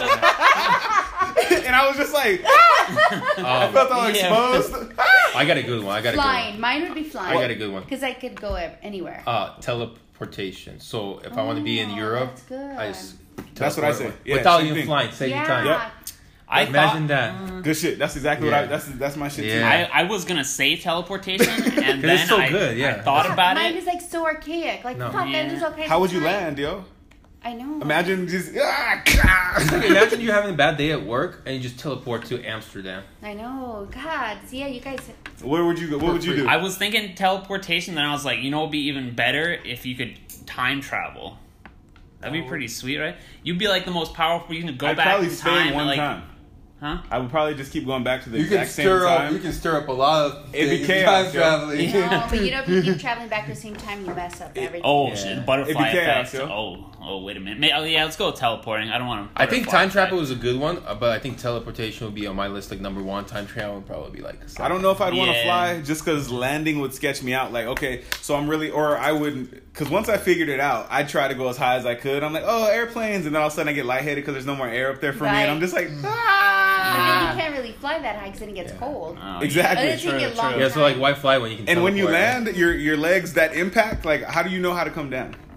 [SPEAKER 1] that.
[SPEAKER 4] And I was just like, I felt all
[SPEAKER 3] Yeah.
[SPEAKER 4] exposed.
[SPEAKER 2] I got a good one.
[SPEAKER 1] Flying. Mine would be flying.
[SPEAKER 2] I got a good one.
[SPEAKER 1] Because I could go anywhere.
[SPEAKER 2] Teleportation. So if I want to be in
[SPEAKER 1] Oh,
[SPEAKER 2] Europe,
[SPEAKER 1] that's good.
[SPEAKER 2] I just
[SPEAKER 4] That's what I
[SPEAKER 2] teleport
[SPEAKER 4] said. Yeah,
[SPEAKER 2] without
[SPEAKER 4] same
[SPEAKER 2] even
[SPEAKER 4] thing.
[SPEAKER 2] flying. Save
[SPEAKER 1] yeah.
[SPEAKER 2] you time.
[SPEAKER 4] Yep.
[SPEAKER 3] I
[SPEAKER 2] Imagine
[SPEAKER 3] thought,
[SPEAKER 2] that.
[SPEAKER 4] Good shit. That's exactly
[SPEAKER 2] Yeah.
[SPEAKER 4] what that's my shit too.
[SPEAKER 2] Yeah.
[SPEAKER 3] I was gonna say teleportation, and then
[SPEAKER 2] it's so
[SPEAKER 3] I,
[SPEAKER 2] good, yeah.
[SPEAKER 3] I thought about
[SPEAKER 1] Mine
[SPEAKER 3] it.
[SPEAKER 1] is like so archaic. Like,
[SPEAKER 2] No.
[SPEAKER 1] fuck,
[SPEAKER 3] Yeah.
[SPEAKER 1] I lose all kinds
[SPEAKER 4] How
[SPEAKER 1] of
[SPEAKER 4] would you
[SPEAKER 1] time.
[SPEAKER 4] land, yo?
[SPEAKER 1] I know.
[SPEAKER 4] Imagine just
[SPEAKER 2] Imagine you having a bad day at work and you just teleport to Amsterdam.
[SPEAKER 1] I know. God. See, yeah, you guys.
[SPEAKER 4] Where would you go? What would you do?
[SPEAKER 3] I was thinking teleportation, then I was like, it'd be even better if you could time travel. That'd be pretty sweet, right? You'd be like the most powerful. You can go
[SPEAKER 4] I'd
[SPEAKER 3] back
[SPEAKER 4] probably
[SPEAKER 3] in
[SPEAKER 4] stay
[SPEAKER 3] time.
[SPEAKER 4] one
[SPEAKER 3] like,
[SPEAKER 4] time.
[SPEAKER 3] Huh?
[SPEAKER 4] I would probably just keep going back to the
[SPEAKER 5] You can
[SPEAKER 4] exact same
[SPEAKER 5] stir up.
[SPEAKER 4] time.
[SPEAKER 5] You can stir up a lot of
[SPEAKER 4] It'd be
[SPEAKER 5] things.
[SPEAKER 4] chaos,
[SPEAKER 5] Time
[SPEAKER 4] yo.
[SPEAKER 5] traveling.
[SPEAKER 1] No, but you know, if you keep traveling back to the same time, you mess up everything.
[SPEAKER 3] Oh,
[SPEAKER 2] Yeah.
[SPEAKER 3] shit, butterfly
[SPEAKER 4] It'd be chaos,
[SPEAKER 3] effect.
[SPEAKER 4] yo.
[SPEAKER 3] Oh, wait a minute. Yeah, let's go with teleporting. I don't want to.
[SPEAKER 2] I think time travel was a good one, but I think teleportation would be on my list like number one. Time travel would probably be like.
[SPEAKER 4] I don't know if I'd want to
[SPEAKER 3] Yeah.
[SPEAKER 4] fly just because landing would sketch me out. Like, okay, so I'm really, or I wouldn't, because once I figured it out, I'd try to go as high as I could. I'm like, oh, airplanes, and then all of a sudden I get lightheaded because there's no more air up there for me,
[SPEAKER 1] Right.
[SPEAKER 4] and I'm just like,
[SPEAKER 1] But then
[SPEAKER 4] ah.
[SPEAKER 1] you can't really fly that high because then it gets cold.
[SPEAKER 4] Exactly.
[SPEAKER 1] It'll take you a long
[SPEAKER 2] Yeah, so like why fly when you can?
[SPEAKER 4] And when you
[SPEAKER 2] teleport?
[SPEAKER 4] land, your legs that impact, like, how do you know how to come down?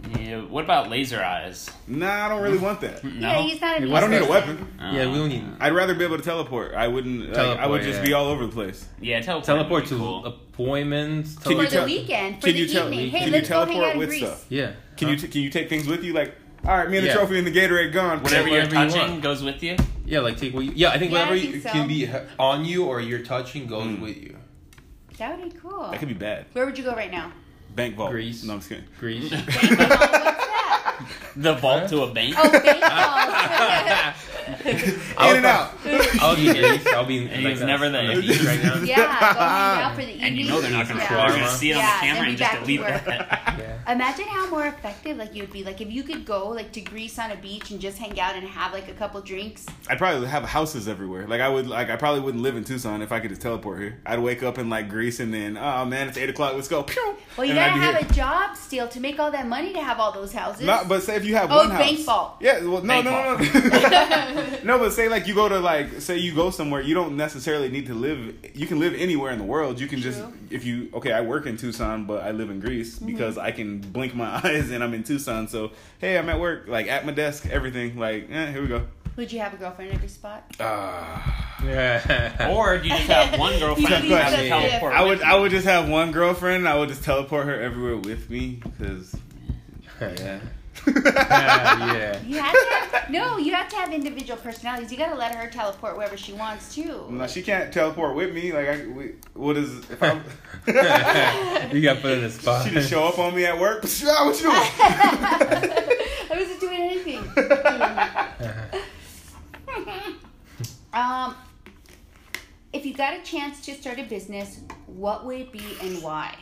[SPEAKER 3] Yeah. What about laser eyes?
[SPEAKER 4] Nah, I don't really want that.
[SPEAKER 3] No.
[SPEAKER 1] Yeah, he's not a
[SPEAKER 4] I don't need a
[SPEAKER 1] person.
[SPEAKER 4] weapon.
[SPEAKER 2] Yeah, we don't need
[SPEAKER 4] I'd rather be able to teleport. I wouldn't. Like, I would
[SPEAKER 2] Teleport,
[SPEAKER 4] just
[SPEAKER 2] yeah.
[SPEAKER 4] be all over the place.
[SPEAKER 3] Yeah, teleport.
[SPEAKER 2] teleport
[SPEAKER 3] would
[SPEAKER 2] to
[SPEAKER 3] be cool.
[SPEAKER 2] appointments.
[SPEAKER 4] Can
[SPEAKER 1] For
[SPEAKER 4] you
[SPEAKER 1] the
[SPEAKER 4] tell-
[SPEAKER 1] weekend, for
[SPEAKER 4] can
[SPEAKER 1] the
[SPEAKER 4] you tell-
[SPEAKER 1] evening. Hey,
[SPEAKER 4] can you
[SPEAKER 1] let's go hang
[SPEAKER 4] teleport
[SPEAKER 1] out in
[SPEAKER 4] with
[SPEAKER 1] Greece.
[SPEAKER 4] stuff?
[SPEAKER 2] Yeah.
[SPEAKER 4] Can you take things with you? Like, all right, me and the
[SPEAKER 2] Yeah.
[SPEAKER 4] trophy and the Gatorade gone.
[SPEAKER 3] Whatever you're
[SPEAKER 2] whatever you
[SPEAKER 3] touching
[SPEAKER 2] want.
[SPEAKER 3] goes with you.
[SPEAKER 2] Yeah, like take what you, yeah, I think
[SPEAKER 1] Yeah, I
[SPEAKER 2] whatever
[SPEAKER 1] think
[SPEAKER 2] you
[SPEAKER 1] so.
[SPEAKER 2] can be on you or you're touching goes with you.
[SPEAKER 1] That would be cool.
[SPEAKER 4] That could be bad.
[SPEAKER 1] Where would you go right now?
[SPEAKER 4] Bank vault.
[SPEAKER 2] Greece.
[SPEAKER 4] No, I'm just kidding.
[SPEAKER 2] Greece.
[SPEAKER 1] Bank vault, what's that?
[SPEAKER 3] The vault to a bank.
[SPEAKER 1] Oh, bank vault.
[SPEAKER 4] In and out.
[SPEAKER 2] I'll be Greece. I'll be
[SPEAKER 3] He
[SPEAKER 2] like
[SPEAKER 3] was
[SPEAKER 2] that.
[SPEAKER 3] never there.
[SPEAKER 2] On the beach right now.
[SPEAKER 1] Yeah, go hang out for the evening.
[SPEAKER 3] And you know they're not going to
[SPEAKER 1] Yeah.
[SPEAKER 3] troll. They're going to see it on
[SPEAKER 1] Yeah,
[SPEAKER 3] the camera
[SPEAKER 1] then
[SPEAKER 3] and
[SPEAKER 1] be
[SPEAKER 3] just
[SPEAKER 1] back to
[SPEAKER 3] delete
[SPEAKER 1] work.
[SPEAKER 3] that.
[SPEAKER 2] Yeah.
[SPEAKER 1] Imagine how more effective like you'd be. Like if you could go like to Greece on a beach and just hang out and have like a couple drinks.
[SPEAKER 4] I'd probably have houses everywhere. Like I probably wouldn't live in Tucson if I could just teleport here. I'd wake up in like Greece and then, oh man, it's 8 o'clock. Let's go. Pew!
[SPEAKER 1] Well, you
[SPEAKER 4] And I'd
[SPEAKER 1] gotta
[SPEAKER 4] be
[SPEAKER 1] have
[SPEAKER 4] here.
[SPEAKER 1] a job still to make all that money to have all those houses.
[SPEAKER 4] Not, but say if you have
[SPEAKER 1] Oh,
[SPEAKER 4] one house.
[SPEAKER 1] bank vault.
[SPEAKER 4] Yeah, well, no,
[SPEAKER 3] Bank
[SPEAKER 4] no, no. No, but say like you go to like, say you go somewhere, you don't necessarily need to live. You can live anywhere in the world. You can just,
[SPEAKER 1] True.
[SPEAKER 4] if you, okay, I work in Tucson, but I live in Greece because I can blink my eyes and I'm in Tucson. So, hey, I'm at work, like at my desk, everything. Like, here we go.
[SPEAKER 1] Would you have a girlfriend in every spot?
[SPEAKER 2] Yeah.
[SPEAKER 3] Or do you just have one girlfriend
[SPEAKER 1] You
[SPEAKER 3] and have
[SPEAKER 1] leave
[SPEAKER 3] to
[SPEAKER 1] the
[SPEAKER 3] teleport
[SPEAKER 4] I
[SPEAKER 3] with
[SPEAKER 4] would, I would just have one girlfriend. And I would just teleport her everywhere with me because, yeah.
[SPEAKER 2] Yeah.
[SPEAKER 1] You have to have, no, you have to have individual personalities. You gotta let her teleport wherever she wants to.
[SPEAKER 4] No, she can't teleport with me. Like, what is if I'm?
[SPEAKER 2] You got put in a spot.
[SPEAKER 4] She just show up on me at work. What you doing?
[SPEAKER 1] I wasn't doing anything. If you got a chance to start a business, what would it be and why?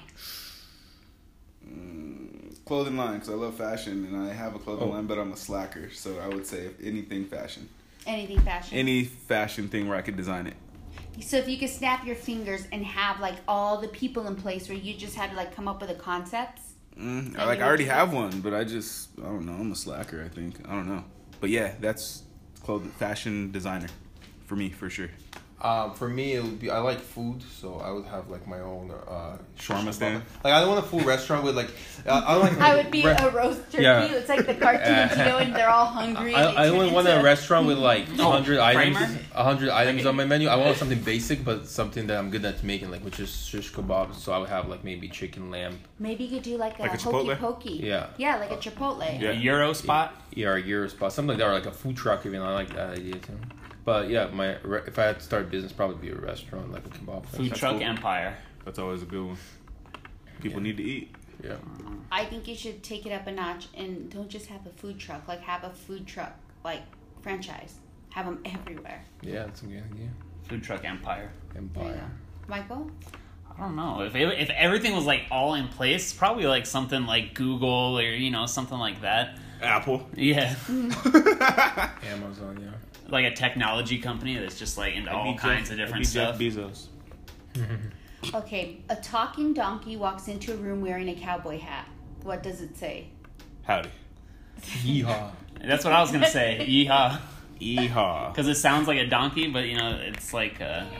[SPEAKER 4] Clothing line, because I love fashion and I have a clothing
[SPEAKER 2] Oh.
[SPEAKER 4] line, but I'm a slacker. So I would say anything fashion,
[SPEAKER 1] Anything fashion.
[SPEAKER 4] any fashion thing where I could design it.
[SPEAKER 1] So if you could snap your fingers and have like all the people in place where you just had to like come up with the concepts.
[SPEAKER 4] I already have one, but I don't know. I'm a slacker. I think I don't know, but yeah, that's clothing fashion designer for me for sure.
[SPEAKER 5] For me, it would be I like food, so I would have like my own
[SPEAKER 4] Shawarma stand?
[SPEAKER 5] Like I don't want a full restaurant with like I don't like.
[SPEAKER 1] I would be a roast turkey.
[SPEAKER 2] Yeah.
[SPEAKER 1] It's like the cartoons, you know, and they're all hungry. and
[SPEAKER 2] I
[SPEAKER 1] they
[SPEAKER 2] only
[SPEAKER 1] turn
[SPEAKER 2] want a
[SPEAKER 1] into-
[SPEAKER 2] restaurant with like 100 items,
[SPEAKER 3] Kramer?
[SPEAKER 2] 100 items on my menu. I want something basic, but something that I'm good at making, like which is shish kebabs. So I would have like maybe chicken, lamb,
[SPEAKER 1] Maybe you could do like a
[SPEAKER 4] Like a
[SPEAKER 1] hokey
[SPEAKER 4] Chipotle?
[SPEAKER 1] pokey.
[SPEAKER 2] Yeah.
[SPEAKER 1] Yeah, like a Chipotle.
[SPEAKER 4] Yeah.
[SPEAKER 3] a Euro spot.
[SPEAKER 2] or a gyro spot, something like that, or like a food truck. Even I like that idea too. But yeah, if I had to start a business, probably be a restaurant, like a kebab place.
[SPEAKER 3] Food truck
[SPEAKER 4] cool.
[SPEAKER 3] empire.
[SPEAKER 4] That's always a good one. People need to eat.
[SPEAKER 2] Yeah.
[SPEAKER 1] I think you should take it up a notch and don't just have a food truck. Like have a food truck like franchise. Have them everywhere.
[SPEAKER 2] Yeah, that's a good idea.
[SPEAKER 3] Food truck empire.
[SPEAKER 1] There you go.
[SPEAKER 2] Empire.
[SPEAKER 1] Michael?
[SPEAKER 3] I don't know. If everything was like all in place, probably like something like Google or something like that.
[SPEAKER 4] Apple.
[SPEAKER 3] Yeah,
[SPEAKER 2] Amazon, yeah.
[SPEAKER 3] like a technology company that's just like into all kinds of different stuff.
[SPEAKER 4] Jeff Bezos.
[SPEAKER 1] Okay, a talking donkey walks into a room wearing a cowboy hat. What does it say?
[SPEAKER 4] Howdy.
[SPEAKER 2] Yeehaw.
[SPEAKER 3] That's what I was gonna say. Yeehaw,
[SPEAKER 4] Yeehaw.
[SPEAKER 3] because it sounds like a donkey, but it's like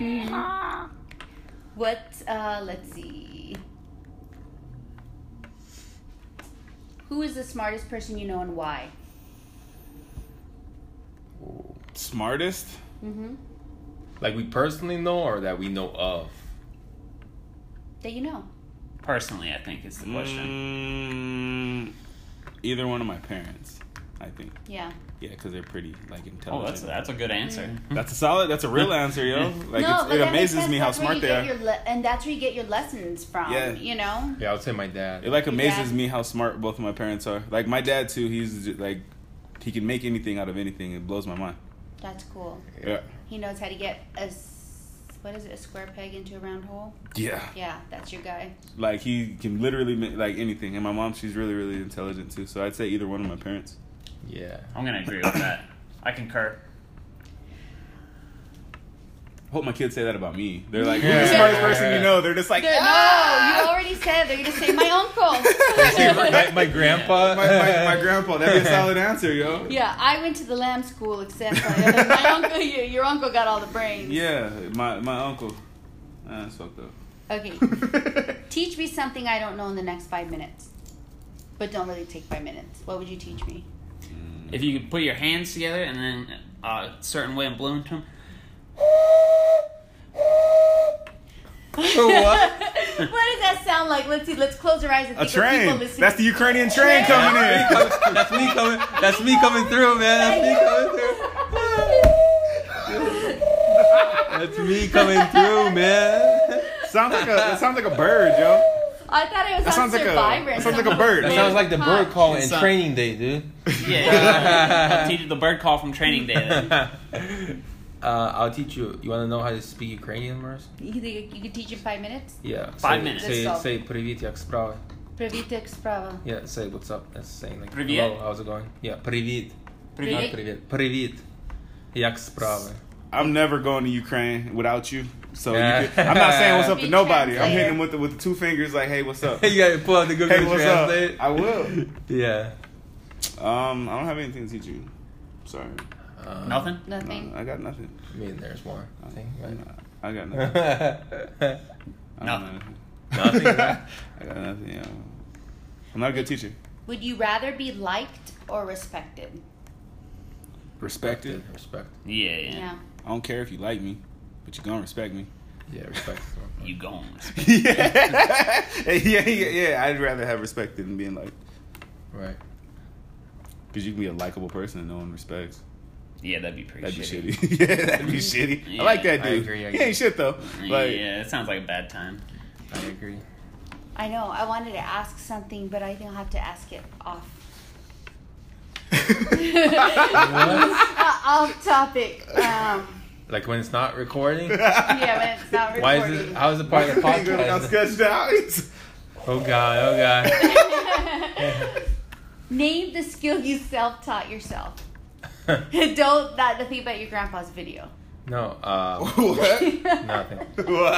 [SPEAKER 1] What, let's see. Who is the smartest person you know and why?
[SPEAKER 4] Smartest?
[SPEAKER 1] Mm-hmm.
[SPEAKER 2] Like we personally know, or that we know of.
[SPEAKER 1] That you know.
[SPEAKER 3] personally. I think is the question.
[SPEAKER 4] Either one of my parents, I think.
[SPEAKER 1] Yeah.
[SPEAKER 4] Yeah, because they're pretty like
[SPEAKER 3] Oh,
[SPEAKER 4] intelligent.
[SPEAKER 3] that's a good answer.
[SPEAKER 4] That's a real answer, yo. Like
[SPEAKER 1] No, but
[SPEAKER 4] it
[SPEAKER 1] that makes
[SPEAKER 4] amazes
[SPEAKER 1] sense.
[SPEAKER 4] me how
[SPEAKER 1] That's where
[SPEAKER 4] smart
[SPEAKER 1] you
[SPEAKER 4] they
[SPEAKER 1] get
[SPEAKER 4] are.
[SPEAKER 1] your and that's where you get your lessons from.
[SPEAKER 4] Yeah.
[SPEAKER 1] You know.
[SPEAKER 2] Yeah, I would say my dad.
[SPEAKER 4] It like amazes
[SPEAKER 1] Yeah.
[SPEAKER 4] me how smart both of my parents are. Like my dad too. He's just, like he can make anything out of anything. It blows my mind.
[SPEAKER 1] That's cool.
[SPEAKER 4] Yeah.
[SPEAKER 1] He knows how to get a square peg into a round hole.
[SPEAKER 4] Yeah.
[SPEAKER 1] Yeah, that's your guy.
[SPEAKER 4] Like he can literally make like anything. And my mom, she's really really intelligent too. So I'd say either one of my parents.
[SPEAKER 2] Yeah.
[SPEAKER 3] I'm gonna agree with that. I concur.
[SPEAKER 4] I hope my kids say that about me. They're like, who's the smartest person you know? They're just like,
[SPEAKER 1] No, you already said they're gonna say my uncle.
[SPEAKER 2] my grandpa.
[SPEAKER 4] my grandpa. That'd be a solid answer, yo.
[SPEAKER 1] Yeah, I went to the lamb school, except my uncle. Your uncle got all the brains.
[SPEAKER 4] Yeah, my uncle. That's fucked up.
[SPEAKER 1] Okay. Teach me something I don't know in the next 5 minutes. but don't really take 5 minutes. What would you teach me?
[SPEAKER 3] If you could put your hands together and then a certain way of blowing to them.
[SPEAKER 2] What?
[SPEAKER 1] What does that sound like? Let's see. Let's close our eyes and
[SPEAKER 4] A
[SPEAKER 1] think of people
[SPEAKER 4] train.
[SPEAKER 1] listening.
[SPEAKER 4] That's the Ukrainian train coming in.
[SPEAKER 2] That's me coming. That's me coming through, man. That's me coming through. That's me coming through, man.
[SPEAKER 4] It sounds like a bird, yo.
[SPEAKER 1] I thought it was
[SPEAKER 4] That
[SPEAKER 1] on
[SPEAKER 4] sounds like
[SPEAKER 1] Survivor.
[SPEAKER 4] that sounds like a bird.
[SPEAKER 2] That sounds like the bird call in
[SPEAKER 3] Son.
[SPEAKER 2] Training Day, dude.
[SPEAKER 3] Yeah, I'll teach you the bird call from Training Day. Then.
[SPEAKER 2] I'll teach you. You want to know how to speak Ukrainian, Mars?
[SPEAKER 1] You think you could teach in 5 minutes?
[SPEAKER 2] Yeah.
[SPEAKER 3] 5 minutes.
[SPEAKER 2] Say
[SPEAKER 1] Let's go.
[SPEAKER 2] say привет, як справи.
[SPEAKER 1] Привіт, справа.
[SPEAKER 2] Yeah, say what's up. That's saying like
[SPEAKER 3] Привет?
[SPEAKER 2] hello, how's it going? Yeah, привет.
[SPEAKER 3] Привет.
[SPEAKER 2] Not привет. Привет. Як справи.
[SPEAKER 4] I'm never going to Ukraine without you. So
[SPEAKER 2] Yeah.
[SPEAKER 4] I'm not saying what's up to
[SPEAKER 1] Be
[SPEAKER 4] nobody. I'm
[SPEAKER 1] translator.
[SPEAKER 4] hitting them with the 2 fingers like, hey, what's up?
[SPEAKER 2] You gotta pull out the Google
[SPEAKER 4] Hey, what's up?
[SPEAKER 2] Translate.
[SPEAKER 4] I will.
[SPEAKER 2] Yeah.
[SPEAKER 4] I don't have anything to teach you. Sorry.
[SPEAKER 3] Nothing?
[SPEAKER 1] Nothing.
[SPEAKER 4] I got nothing.
[SPEAKER 2] I mean, there's one thing, right?
[SPEAKER 4] I got nothing. I don't
[SPEAKER 3] Nothing.
[SPEAKER 4] know.
[SPEAKER 2] Nothing, right?
[SPEAKER 4] I got nothing. Yeah. I'm not a good teacher.
[SPEAKER 1] Would you rather be liked or respected?
[SPEAKER 4] Respected.
[SPEAKER 2] Respect.
[SPEAKER 3] Yeah, yeah.
[SPEAKER 1] Yeah.
[SPEAKER 4] I don't care if you like me, but you gonna respect me.
[SPEAKER 2] Yeah, respect.
[SPEAKER 3] You gone.
[SPEAKER 4] yeah. I'd rather have respected than being like,
[SPEAKER 2] Right.
[SPEAKER 4] because you can be a likable person and no one respects.
[SPEAKER 3] Yeah, that'd be pretty
[SPEAKER 4] That'd be
[SPEAKER 3] shitty.
[SPEAKER 4] shitty. Yeah, that'd be shitty.
[SPEAKER 3] Yeah,
[SPEAKER 4] I like that
[SPEAKER 2] I
[SPEAKER 4] dude.
[SPEAKER 2] agree, I
[SPEAKER 4] He
[SPEAKER 2] agree.
[SPEAKER 4] ain't shit though. Like,
[SPEAKER 3] Yeah, it sounds like a bad time.
[SPEAKER 2] I agree.
[SPEAKER 1] I know. I wanted to ask something, but I think I'll have to ask it off. Off topic.
[SPEAKER 2] Like when it's not recording?
[SPEAKER 1] Yeah, when it's not recording.
[SPEAKER 2] Why is it? How is it part of the
[SPEAKER 4] I'm
[SPEAKER 2] podcast?
[SPEAKER 4] sketched out.
[SPEAKER 2] Oh god! Oh god!
[SPEAKER 1] Name the skill you self-taught yourself. Don't not the thing about your grandpa's video.
[SPEAKER 2] No.
[SPEAKER 4] What?
[SPEAKER 2] Nothing.
[SPEAKER 4] What?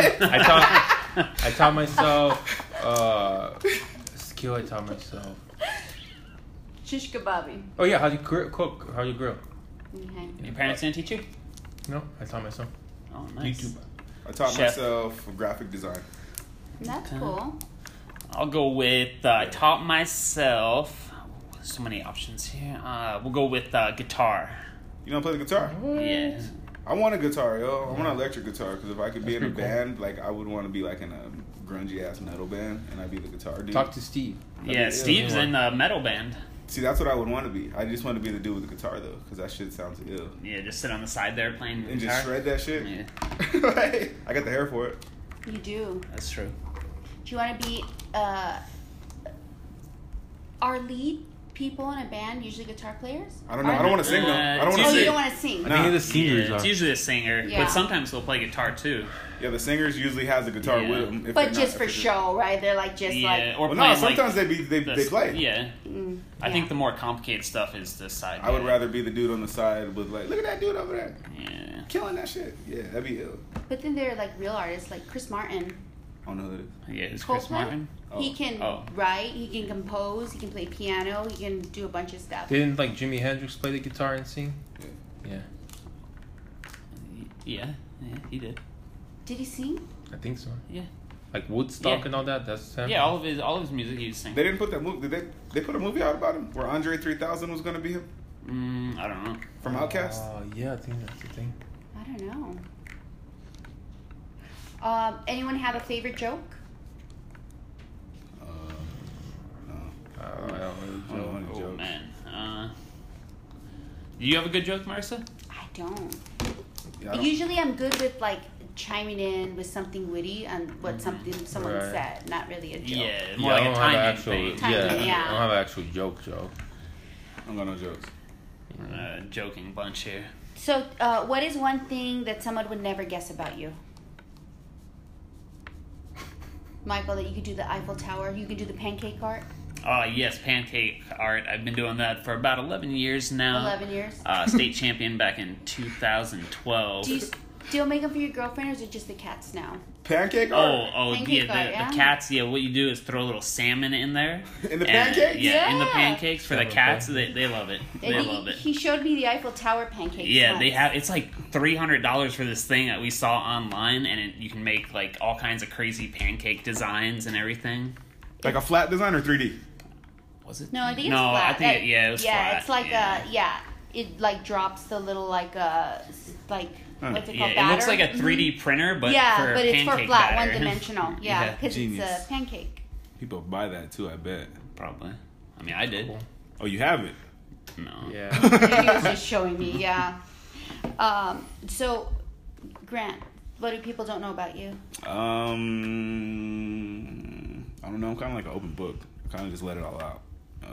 [SPEAKER 2] I taught myself. Skill I taught myself.
[SPEAKER 1] Shish kebabi.
[SPEAKER 2] Oh yeah, how do you cook? How do you grill?
[SPEAKER 1] Okay.
[SPEAKER 3] Your parents didn't teach you?
[SPEAKER 2] No, I taught myself.
[SPEAKER 3] Oh, nice.
[SPEAKER 2] YouTube.
[SPEAKER 4] I taught
[SPEAKER 3] Chef.
[SPEAKER 4] myself graphic design.
[SPEAKER 1] That's
[SPEAKER 3] Okay.
[SPEAKER 1] cool.
[SPEAKER 3] I'll go with I taught myself. So many options here. We'll go with guitar.
[SPEAKER 4] You know, play the guitar.
[SPEAKER 3] Yeah.
[SPEAKER 4] I want a guitar, yo. I want an electric guitar because if I could be
[SPEAKER 2] That's
[SPEAKER 4] in a
[SPEAKER 2] pretty cool.
[SPEAKER 4] band, like I would want to be like in a grungy ass metal band, and I'd be the guitar dude.
[SPEAKER 2] Talk to Steve.
[SPEAKER 3] Yeah, Steve's in a metal band.
[SPEAKER 4] See, that's what I would want to be. I just want to be the dude with the guitar though, because that shit sounds ill.
[SPEAKER 3] Yeah, just sit on the side there playing the
[SPEAKER 4] And
[SPEAKER 3] guitar.
[SPEAKER 4] just shred that shit.
[SPEAKER 3] Yeah,
[SPEAKER 4] Like, I got the hair for it.
[SPEAKER 1] You do.
[SPEAKER 3] that's true.
[SPEAKER 1] Do you want to be our lead people in a band? Usually guitar players.
[SPEAKER 4] I don't know. I don't want to sing though. I don't
[SPEAKER 3] it's
[SPEAKER 4] want
[SPEAKER 1] Oh,
[SPEAKER 4] to
[SPEAKER 1] you
[SPEAKER 4] sing.
[SPEAKER 1] don't want to sing.
[SPEAKER 2] I
[SPEAKER 4] Nah.
[SPEAKER 2] think the singers
[SPEAKER 3] Yeah, it's
[SPEAKER 2] are.
[SPEAKER 3] usually a singer,
[SPEAKER 1] Yeah.
[SPEAKER 3] but sometimes they'll play guitar too.
[SPEAKER 4] Yeah, the singers usually has a guitar
[SPEAKER 3] Yeah.
[SPEAKER 4] with them.
[SPEAKER 1] But just for show, right? They're like just
[SPEAKER 3] Yeah,
[SPEAKER 1] like.
[SPEAKER 3] or
[SPEAKER 4] Well, no,
[SPEAKER 3] playing
[SPEAKER 4] sometimes
[SPEAKER 3] like
[SPEAKER 4] they
[SPEAKER 3] the-
[SPEAKER 4] play.
[SPEAKER 3] Yeah,
[SPEAKER 1] Mm,
[SPEAKER 3] I
[SPEAKER 1] yeah.
[SPEAKER 3] think the more complicated stuff is the side.
[SPEAKER 4] I would
[SPEAKER 3] guy.
[SPEAKER 4] rather be the dude on the side with like, look at that dude over there,
[SPEAKER 3] Yeah.
[SPEAKER 4] killing that shit. Yeah, that'd be ill.
[SPEAKER 1] But then they're like real artists, like Chris Martin.
[SPEAKER 4] I don't know who that is.
[SPEAKER 3] Yeah, it's Chris
[SPEAKER 1] Coldplay?
[SPEAKER 3] Martin.
[SPEAKER 1] He can
[SPEAKER 3] Oh.
[SPEAKER 1] write, he can compose, he can play piano, he can do a bunch of stuff.
[SPEAKER 2] Didn't like Jimi Hendrix play the guitar and sing? Yeah,
[SPEAKER 3] Yeah, he did.
[SPEAKER 1] Did he sing?
[SPEAKER 2] I think so.
[SPEAKER 3] Yeah.
[SPEAKER 2] Like Woodstock
[SPEAKER 3] Yeah.
[SPEAKER 2] and all that. That's him.
[SPEAKER 3] Yeah, all of his music he was singing.
[SPEAKER 4] They didn't put that movie. Did they put a movie out about him where Andre 3000 was gonna be him
[SPEAKER 3] I don't know.
[SPEAKER 4] from Outkast?
[SPEAKER 2] Yeah, I think that's the thing.
[SPEAKER 1] I don't know. Anyone have a favorite joke?
[SPEAKER 4] No,
[SPEAKER 2] I don't really
[SPEAKER 4] I don't
[SPEAKER 2] know.
[SPEAKER 4] know any
[SPEAKER 3] Oh
[SPEAKER 4] jokes.
[SPEAKER 3] man. Do you have a good joke, Marissa?
[SPEAKER 1] I don't.
[SPEAKER 4] Yeah, I don't-
[SPEAKER 1] Usually I'm good with like chiming in with something witty and what something someone
[SPEAKER 2] Right.
[SPEAKER 1] said, not really a joke.
[SPEAKER 3] Yeah,
[SPEAKER 2] Yeah,
[SPEAKER 3] more
[SPEAKER 2] I
[SPEAKER 3] like
[SPEAKER 2] don't
[SPEAKER 3] a
[SPEAKER 2] have
[SPEAKER 3] timing
[SPEAKER 2] actual.
[SPEAKER 3] thing.
[SPEAKER 2] Yeah,
[SPEAKER 1] Timing, yeah.
[SPEAKER 2] I don't have an actual joke.
[SPEAKER 4] I don't got no jokes.
[SPEAKER 3] Joking bunch here.
[SPEAKER 1] So, what is one thing that someone would never guess about you? Michael, that you could do the Eiffel Tower, you could do the pancake art.
[SPEAKER 3] Yes, pancake art. I've been doing that for about 11 years now.
[SPEAKER 1] 11 years.
[SPEAKER 3] State champion back in 2012.
[SPEAKER 1] Do you still make them for your girlfriend, or is it just the cats now?
[SPEAKER 4] Pancake art
[SPEAKER 1] Pancake art, yeah?
[SPEAKER 3] the cats. Yeah, what you do is throw a little salmon in there.
[SPEAKER 4] in the
[SPEAKER 3] And,
[SPEAKER 4] pancakes.
[SPEAKER 3] Yeah, in the
[SPEAKER 1] Yeah.
[SPEAKER 3] pancakes for the
[SPEAKER 2] Salmon
[SPEAKER 3] cats. They love it. They
[SPEAKER 1] And
[SPEAKER 3] love it.
[SPEAKER 1] He showed me the Eiffel Tower pancakes.
[SPEAKER 3] Yeah, they
[SPEAKER 1] once.
[SPEAKER 3] have. It's like $300 for this thing that we saw online, and you can make like all kinds of crazy pancake designs and everything.
[SPEAKER 4] Like a flat design or 3D.
[SPEAKER 3] Was it?
[SPEAKER 1] No, I think it's
[SPEAKER 3] No,
[SPEAKER 1] flat.
[SPEAKER 3] I think it was
[SPEAKER 1] yeah,
[SPEAKER 3] flat.
[SPEAKER 1] it's like
[SPEAKER 3] yeah.
[SPEAKER 1] it like drops the little like what's it called?
[SPEAKER 3] Yeah, it
[SPEAKER 1] batter?
[SPEAKER 3] looks like a 3D printer, but
[SPEAKER 1] yeah,
[SPEAKER 3] for
[SPEAKER 1] but it's for
[SPEAKER 3] pancake
[SPEAKER 1] flat,
[SPEAKER 3] batter.
[SPEAKER 1] one dimensional. Yeah,
[SPEAKER 3] Yeah.
[SPEAKER 1] because it's
[SPEAKER 4] Genius.
[SPEAKER 1] a pancake.
[SPEAKER 4] People buy that too, I bet.
[SPEAKER 3] Probably. I mean, I did.
[SPEAKER 2] Cool.
[SPEAKER 4] Oh, you have it?
[SPEAKER 3] No.
[SPEAKER 2] Yeah.
[SPEAKER 1] He was just showing me. Yeah. So, Grant, what do people don't know about you?
[SPEAKER 4] I don't know. I'm kind of like an open book. I kind of just let it all out.